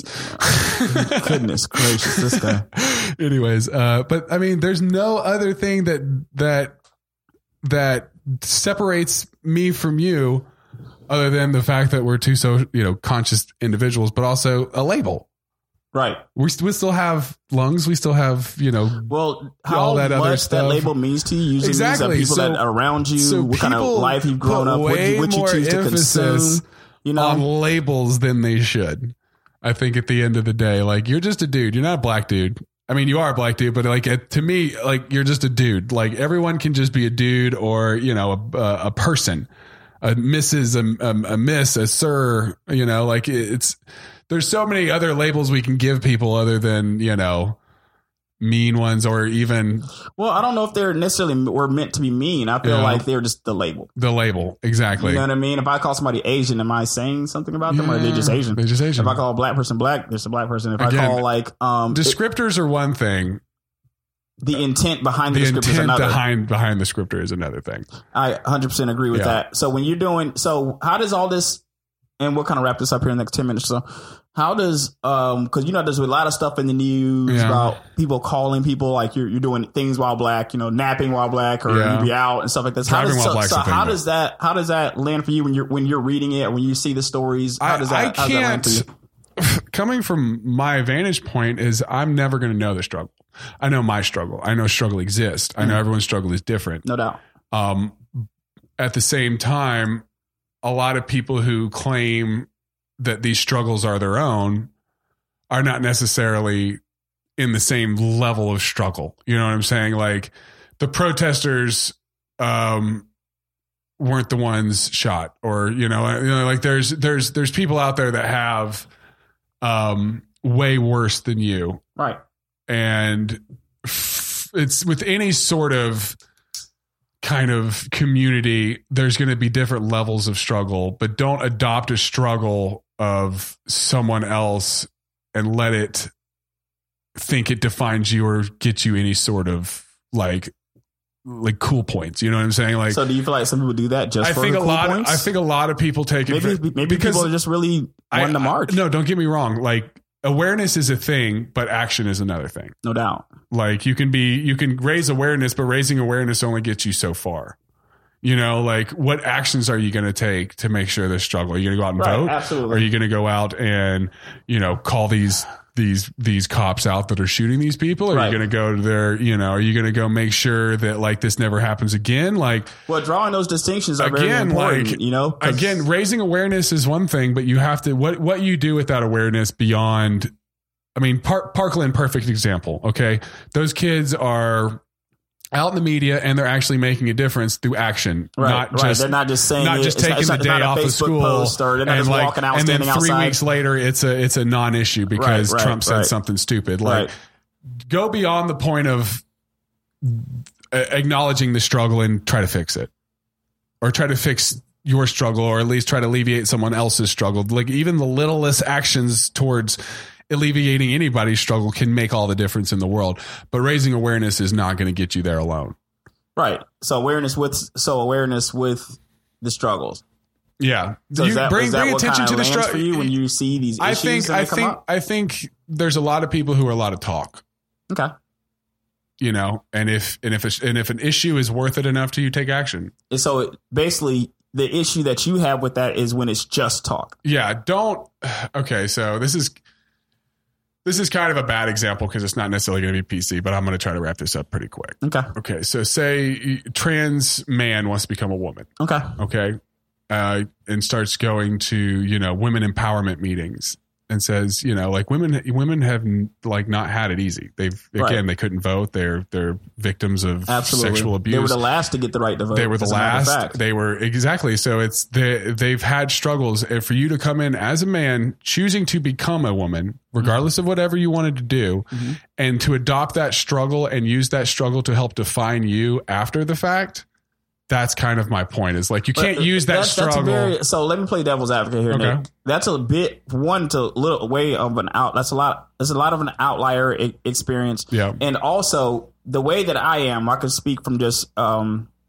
A: Goodness gracious, this guy.
B: Anyways, uh, but I mean, there's no other thing that that that separates me from you, other than the fact that we're two so you know conscious individuals, but also a label.
A: Right.
B: We, st- we still have lungs. We still have, you know,
A: well, how
B: all that
A: much
B: other stuff.
A: that label means to you. Usually
B: exactly.
A: means that people
B: so,
A: that are around you,
B: so
A: what kind of life you've grown up, what you, what you choose to consume. You know,
B: on labels than they should. I think at the end of the day, like you're just a dude. You're not a black dude. I mean, you are a black dude, but like to me, like you're just a dude. Like everyone can just be a dude or, you know, a, a, a person, a Missus, a, a, a Miss, a Sir, you know, like it's, there's so many other labels we can give people other than, you know, mean ones or even.
A: Well, I don't know if they're necessarily were meant to be mean. I feel
B: you know,
A: like they're just the label.
B: The label. Exactly.
A: You know what I mean? If I call somebody Asian, am I saying something about them yeah, or are they just Asian?
B: They're just Asian.
A: If I call a black person black, there's a black person. If
B: Again,
A: I call like. um,
B: descriptors
A: it,
B: are one thing.
A: The intent behind the,
B: the
A: descriptor
B: intent
A: is another.
B: behind behind the scriptor is another thing.
A: I one hundred percent agree with
B: yeah.
A: that. So when you're doing, so how does all this, and we'll kind of wrap this up here in the next ten minutes or so. How does, um, because you know, there's a lot of stuff in the news yeah. about people calling people like you're you're doing things while black, you know, napping while black, or yeah. you be out and stuff like this. How
B: Driving
A: does,
B: while
A: so,
B: black.
A: so how does that how does that land for you when you're when you're reading it, when you see the stories? How does that,
B: I, I
A: how does that land for you?
B: Coming from my vantage point is I'm never going to know the struggle. I know my struggle. I know struggle exists. I know mm. everyone's struggle is different.
A: No doubt.
B: Um, at the same time, a lot of people who claim that these struggles are their own are not necessarily in the same level of struggle. You know what I'm saying? Like the protesters, um, weren't the ones shot or, you know, you know, like there's, there's, there's people out there that have, um, way worse than you.
A: Right.
B: And f- it's with any sort of kind of community, there's going to be different levels of struggle, but don't adopt a struggle of someone else and let it think it defines you or get you any sort of like, like cool points. You know what I'm saying? Like,
A: so do you feel like some people do that just
B: I
A: for
B: think
A: the
B: a
A: cool
B: lot
A: points?
B: Of, I think a lot of people take
A: maybe,
B: it.
A: Maybe because people are just really wanting to march.
B: I, no, don't get me wrong. Like awareness is a thing, but action is another thing.
A: No doubt.
B: Like you can be, you can raise awareness, but raising awareness only gets you so far. You know, like what actions are you going to take to make sure this struggle? Are you going to go out and
A: right,
B: vote?
A: Absolutely.
B: Or are you going to go out and, you know, call these, these, these cops out that are shooting these people? Are right. you going to go to their, you know, are you going to go make sure that like this never happens again? Like,
A: well, drawing those distinctions are
B: again,
A: very important,
B: like,
A: you know,
B: again, raising awareness is one thing, but you have to, what, what you do with that awareness beyond, I mean, Park, Parkland, perfect example. Okay. Those kids are out in the media and they're actually making a difference through action.
A: Right,
B: not
A: right.
B: just,
A: they're not just saying
B: not
A: it.
B: just
A: It's
B: taking
A: not,
B: the day off of school
A: post or they're not
B: and
A: just
B: like,
A: walking out,
B: and then
A: standing
B: three
A: outside.
B: weeks later, it's a, it's a non-issue because
A: right, right,
B: Trump said
A: right.
B: something stupid. Like right. go beyond the point of acknowledging the struggle and try to fix it or try to fix your struggle or at least try to alleviate someone else's struggle. Like even the littlest actions towards alleviating anybody's struggle can make all the difference in the world, but raising awareness is not going to get you there alone.
A: Right. So awareness with, so awareness with the struggles.
B: Yeah.
A: So
B: you
A: is that,
B: bring,
A: is that
B: bring
A: what
B: attention
A: kind
B: to
A: of
B: the
A: struggle
B: struggle
A: for you when you see these issues.
B: I think, I think,
A: up?
B: I think there's a lot of people who are a lot of talk.
A: Okay.
B: You know, and if, and if, a, and if an issue is worth it enough to you take action.
A: And so it, basically the issue that you have with that is when it's just talk.
B: Yeah. Don't. Okay. So this is, This is kind of a bad example because it's not necessarily going to be P C, but I'm going to try to wrap this up pretty quick.
A: Okay.
B: Okay. So say trans man wants to become a woman.
A: Okay.
B: Okay. Uh, and starts going to, you know, women empowerment meetings and says, you know, like women, women have like not had it easy. They've, again, right. they couldn't vote. They're, they're victims of
A: Absolutely.
B: sexual abuse.
A: They were the last to get the right to vote.
B: They were the last. They were exactly. So it's, they, they've had struggles. And for you to come in as a man choosing to become a woman, regardless mm-hmm. of whatever you wanted to do, mm-hmm. and to adopt that struggle and use that struggle to help define you after the fact. That's kind of my point is like, you can't but use that that's, struggle. That's very,
A: so let me play devil's advocate here, okay. Nick. That's a bit, one to little way of an out. That's a lot. That's a lot of an outlier experience.
B: Yeah.
A: And also the way that I am, I can speak from just, um,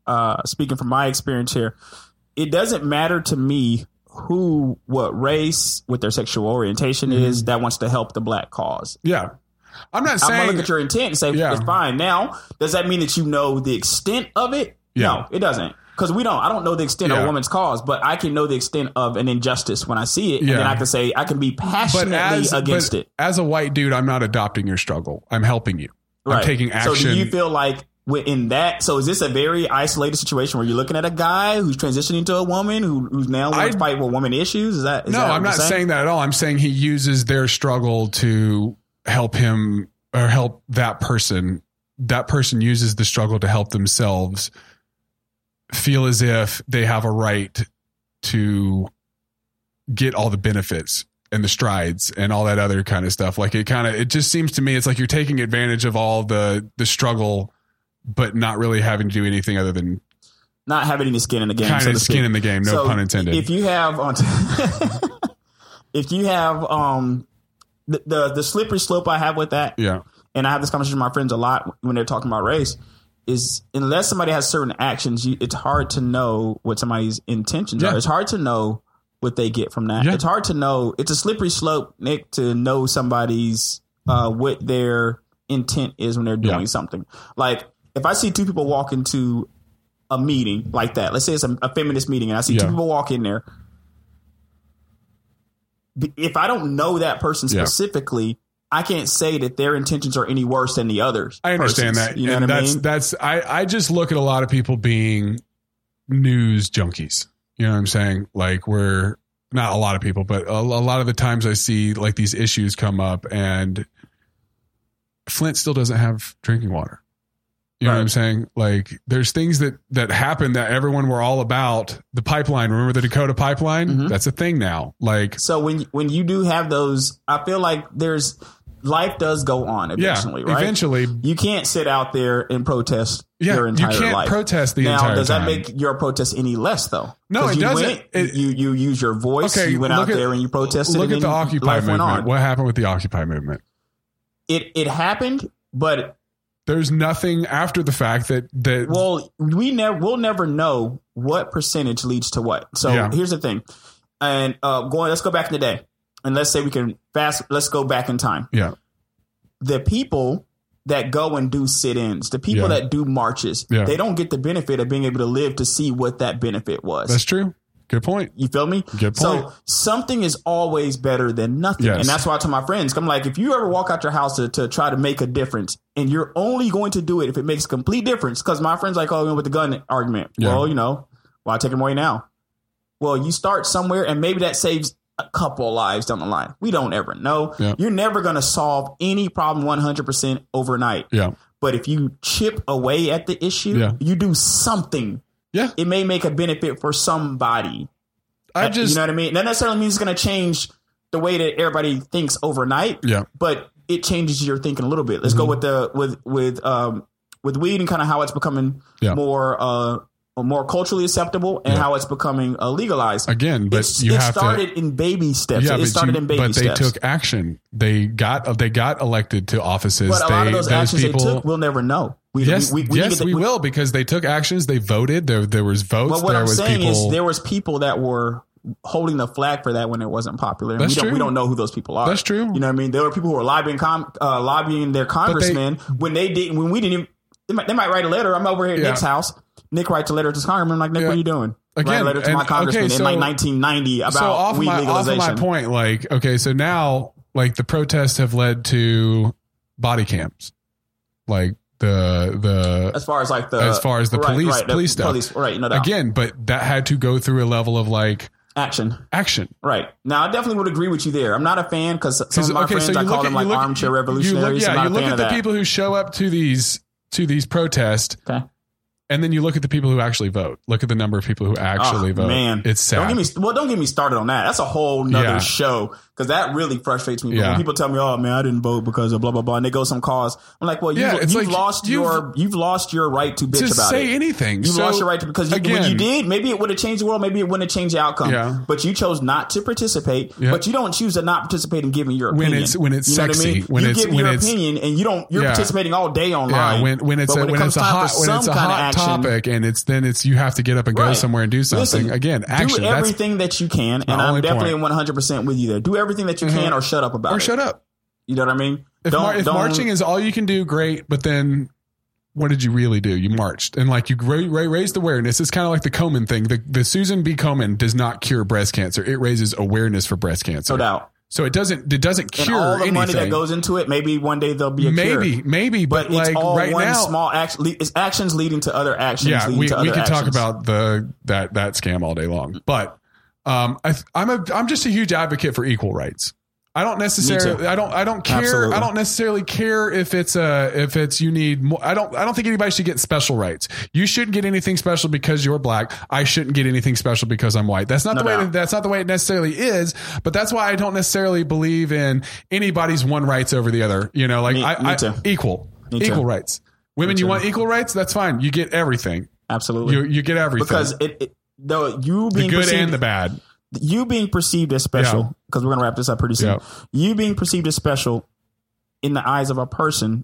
A: uh, speaking from my experience here, it doesn't matter to me who, what race, what their sexual orientation mm-hmm. is that wants to help the black cause.
B: Yeah. I'm not saying.
A: I'm gonna look at your intent and say yeah. it's fine. Now, does that mean that you know the extent of it? Yeah. No, it doesn't. Because we don't. I don't know the extent yeah. of a woman's cause, but I can know the extent of an injustice when I see it, yeah. and then I can say I can be passionately as, against it.
B: As a white dude, I'm not adopting your struggle. I'm helping you. Right. I'm taking action.
A: So, do you feel like in that? So, is this a very isolated situation where you're looking at a guy who's transitioning to a woman who, who's now going to fight with woman issues? Is that? Is
B: no,
A: that
B: I'm not saying? saying that at all. I'm saying he uses their struggle to help him or help that person. That person uses the struggle to help themselves feel as if they have a right to get all the benefits and the strides and all that other kind of stuff. Like it kind of, it just seems to me, it's like you're taking advantage of all the, the struggle, but not really having to do anything other than
A: not having any skin in the game.
B: Kind of so skin in the game. No so pun intended.
A: If you have, on if you have, um, the, the, the slippery slope I have with that.
B: Yeah.
A: And I have this conversation with my friends a lot when they're talking about race. Is unless somebody has certain actions, you, it's hard to know what somebody's intentions yeah. are. It's hard to know what they get from that. Yeah. It's hard to know. It's a slippery slope, Nick, to know somebody's uh, what their intent is when they're doing yeah. something. Like if I see two people walk into a meeting like that, let's say it's a, a feminist meeting, and I see yeah. two people walk in there. If I don't know that person specifically. Yeah. I can't say that their intentions are any worse than the others.
B: I understand
A: persons.
B: that.
A: You know
B: and
A: what
B: that's,
A: I mean?
B: That's, I, I just look at a lot of people being news junkies. You know what I'm saying? Like we're not a lot of people, but a, a lot of the times I see like these issues come up and Flint still doesn't have drinking water. You know right. what I'm saying? Like there's things that, that happen that everyone were all about. The pipeline, remember the Dakota pipeline? Mm-hmm. That's a thing now. Like,
A: so when, when you do have those, I feel like there's life does go on eventually,
B: yeah,
A: right?
B: Eventually.
A: You can't sit out there and protest
B: yeah,
A: your entire life.
B: You can't
A: life.
B: protest the
A: now,
B: entire time.
A: Now, does that make your protest any less though?
B: No, it
A: you
B: doesn't.
A: Went,
B: it,
A: you, you use your voice.
B: Okay,
A: you went out
B: at,
A: there and you protested.
B: Look
A: and
B: at the Occupy movement. What happened with the Occupy movement?
A: It, it happened, but
B: there's nothing after the fact that that.
A: Well, we never we'll never know what percentage leads to what. So yeah. here's the thing, and uh, going let's go back in the day, and let's say we can fast. Let's go back in time.
B: Yeah,
A: the people that go and do sit-ins, the people yeah. that do marches, yeah. they don't get the benefit of being able to live to see what that benefit was.
B: That's true. Good point.
A: You feel me?
B: Good point.
A: So something is always better than nothing. Yes. And that's why I tell my friends, I'm like, if you ever walk out your house to, to try to make a difference and you're only going to do it if it makes a complete difference, because my friends like, oh, with the gun argument. Yeah. Well, you know, why take them away now? Well, you start somewhere and maybe that saves a couple of lives down the line. We don't ever know. Yeah. You're never going to solve any problem one hundred percent overnight. Yeah. But if you chip away at the issue, yeah. you do something. Yeah, it may make a benefit for somebody. I just, you know what I mean? That necessarily means it's going to change the way that everybody thinks overnight. Yeah, but it changes your thinking a little bit. Let's mm-hmm. go with the with with um with weed and kind of how it's becoming yeah. more uh more culturally acceptable and yeah. how it's becoming uh, legalized. Again, but it's, you it have started to, in baby steps. Yeah, it started you, in baby
B: but
A: steps.
B: But they took action. They got they got elected to offices.
A: But a
B: they,
A: lot of those, those actions
B: people,
A: they took, we'll never know. We,
B: yes,
A: we, we, we
B: yes,
A: the,
B: we,
A: we
B: will because they took actions. They voted. There, there was votes.
A: But what
B: there
A: I'm
B: was
A: saying
B: people,
A: is there was people that were holding the flag for that when it wasn't popular. And
B: That's
A: we don't,
B: true.
A: We don't know who those people are.
B: That's true.
A: You know what I mean? There were people who were lobbying, com, uh, lobbying their congressmen they, when they didn't. When we didn't, even, they might, they might write a letter. I'm over here at yeah. Nick's house. Nick writes a letter to his congressman. I'm like, Nick, yeah. what are you doing?
B: Again,
A: write a letter to
B: and,
A: my congressman
B: okay, so,
A: in like nineteen ninety about
B: so off
A: weed
B: my,
A: legalization.
B: Off of my point, like, okay, so now like the protests have led to body cams, like. The the
A: as far as like the
B: as far as the
A: right,
B: police
A: right,
B: police
A: the
B: stuff
A: police, right? No doubt.
B: Again, but that had to go through a level of like
A: action,
B: action.
A: Right now, I definitely would agree with you there. I'm not a fan because some of my
B: okay,
A: friends
B: so
A: I call
B: at,
A: them like
B: look,
A: armchair revolutionaries.
B: You look, yeah,
A: I'm not
B: you
A: a
B: look
A: fan
B: at
A: of
B: the
A: that.
B: people who show up to these to these protests. Okay. And then you look at the people who actually vote. Look at the number of people who actually
A: oh,
B: vote.
A: Man,
B: it's sad.
A: Don't get me well. Don't get me started on that. That's a whole nother yeah. show because that really frustrates me. But yeah. when people tell me, "Oh man, I didn't vote because of blah blah blah," and they go some cause, I'm like, "Well, you, yeah, you've like lost you've, your you've lost your right to bitch
B: to
A: about
B: say
A: it.
B: anything.
A: You've
B: so,
A: lost your right to because you,
B: again,
A: when you did, maybe it would have changed the world. Maybe it wouldn't have changed the outcome. Yeah. But you chose not to participate. Yeah. But you don't choose to not participate in giving your opinion.
B: When it's when it's
A: you know
B: sexy.
A: What I mean?
B: When
A: you
B: it's
A: give
B: when
A: your
B: it's,
A: opinion and you don't. You're yeah. participating all day online.
B: Yeah. When when it's
A: but
B: a,
A: when,
B: when
A: it
B: it's a
A: comes
B: hot
A: time
B: when it's a hot topic, and it's then it's you have to get up and go
A: Right.
B: somewhere and do something.
A: Listen,
B: Again, action.
A: Do everything that you can, and I'm definitely one hundred percent with you there. Do everything that you
B: Mhm.
A: can, or shut up about
B: or
A: it.
B: Or shut up.
A: You know what I mean?
B: If,
A: don't,
B: mar- if
A: don't,
B: marching is all you can do, great. But then, what did you really do? You marched, and like you ra- ra- raised awareness. It's kind of like the Komen thing. The, the Susan B. Komen does not cure breast cancer. It raises awareness for breast cancer.
A: No doubt.
B: So it doesn't. It doesn't cure
A: and all the
B: anything.
A: money that goes into it. Maybe one day there'll be a
B: maybe,
A: cure.
B: maybe, but,
A: but
B: like
A: it's all
B: right
A: one
B: now,
A: small action. It's actions leading to other actions.
B: yeah,
A: leading
B: we
A: to
B: we
A: other
B: can talk
A: actions.
B: about the that that scam all day long. But um, I, I'm a I'm just a huge advocate for equal rights. I don't necessarily. I don't. I don't care.
A: Absolutely.
B: I don't necessarily care if it's uh if it's you need more. I don't. I don't think anybody should get special rights. You shouldn't get anything special because you're black. I shouldn't get anything special because I'm white. That's not
A: No
B: the way.
A: doubt.
B: That, that's not the way it necessarily is. But that's why I don't necessarily believe in anybody's one rights over the other. You know, like
A: Me-
B: I,
A: me
B: I
A: too.
B: equal
A: Me
B: equal
A: too.
B: rights. Women,
A: Me
B: you
A: too.
B: want equal rights? That's fine. You get everything.
A: Absolutely.
B: You you get everything
A: because it, it though you
B: the
A: being
B: good
A: perceived,
B: and the bad.
A: you being perceived as special, because we're gonna wrap this up pretty soon.
B: Yeah.
A: You being perceived as special in the eyes of a person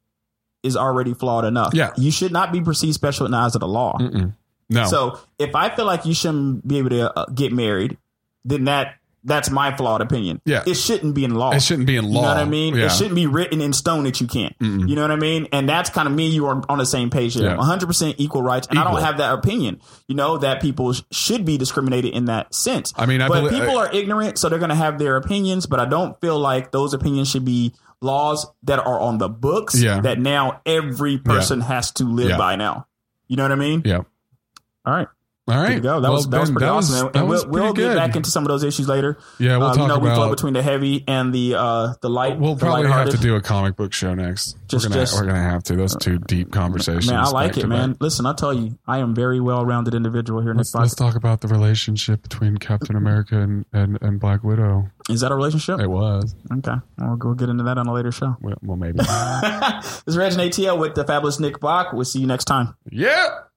A: is already flawed enough.
B: Yeah.
A: You should not be perceived special in the eyes of the law.
B: Mm-mm. No.
A: So if I feel like you shouldn't be able to uh, get married, then that that's my flawed opinion.
B: Yeah.
A: It shouldn't be in law.
B: it shouldn't be in law.
A: You know what I mean?
B: Yeah.
A: It shouldn't be written in stone that you can't.
B: Mm-mm.
A: You know what I mean? And that's kind of me and you are on the same page there.
B: Yeah.
A: one hundred percent equal rights. And I
B: Equal.
A: don't have that opinion, you know, that people sh- should be discriminated in that sense.
B: I mean, I
A: but
B: believe-
A: people
B: I-
A: are ignorant, so they're going to have their opinions. But I don't feel like those opinions should be laws that are on the books
B: Yeah.
A: that now every person has to live
B: Yeah.
A: by now. You know what I mean?
B: Yeah.
A: All right.
B: All right.
A: Good to go. That
B: Well,
A: was that was
B: Ben,
A: pretty
B: that was-
A: awesome.
B: that
A: and
B: was
A: we'll, we'll
B: pretty
A: get
B: good.
A: back into some of those issues later.
B: Yeah, we'll
A: um,
B: talk
A: you know, we flow
B: about-
A: between the heavy and the uh, the light.
B: We'll
A: the
B: probably have
A: lighthearted.
B: to do a comic book show next.
A: Just-
B: we're gonna
A: just-
B: we're gonna have to. Those two deep conversations.
A: Man, I like
B: back
A: it,
B: to
A: man.
B: back.
A: Listen, I'll tell you, I am a very well-rounded individual here in
B: Let's,
A: this
B: let's
A: podcast.
B: talk about the relationship between Captain America and, and, and Black Widow.
A: Is that a relationship?
B: It was.
A: Okay, well, we'll get into that on a later show.
B: Well, well maybe.
A: This is Reg and A T L with the fabulous Nick Bach. We'll see you next time.
B: Yeah.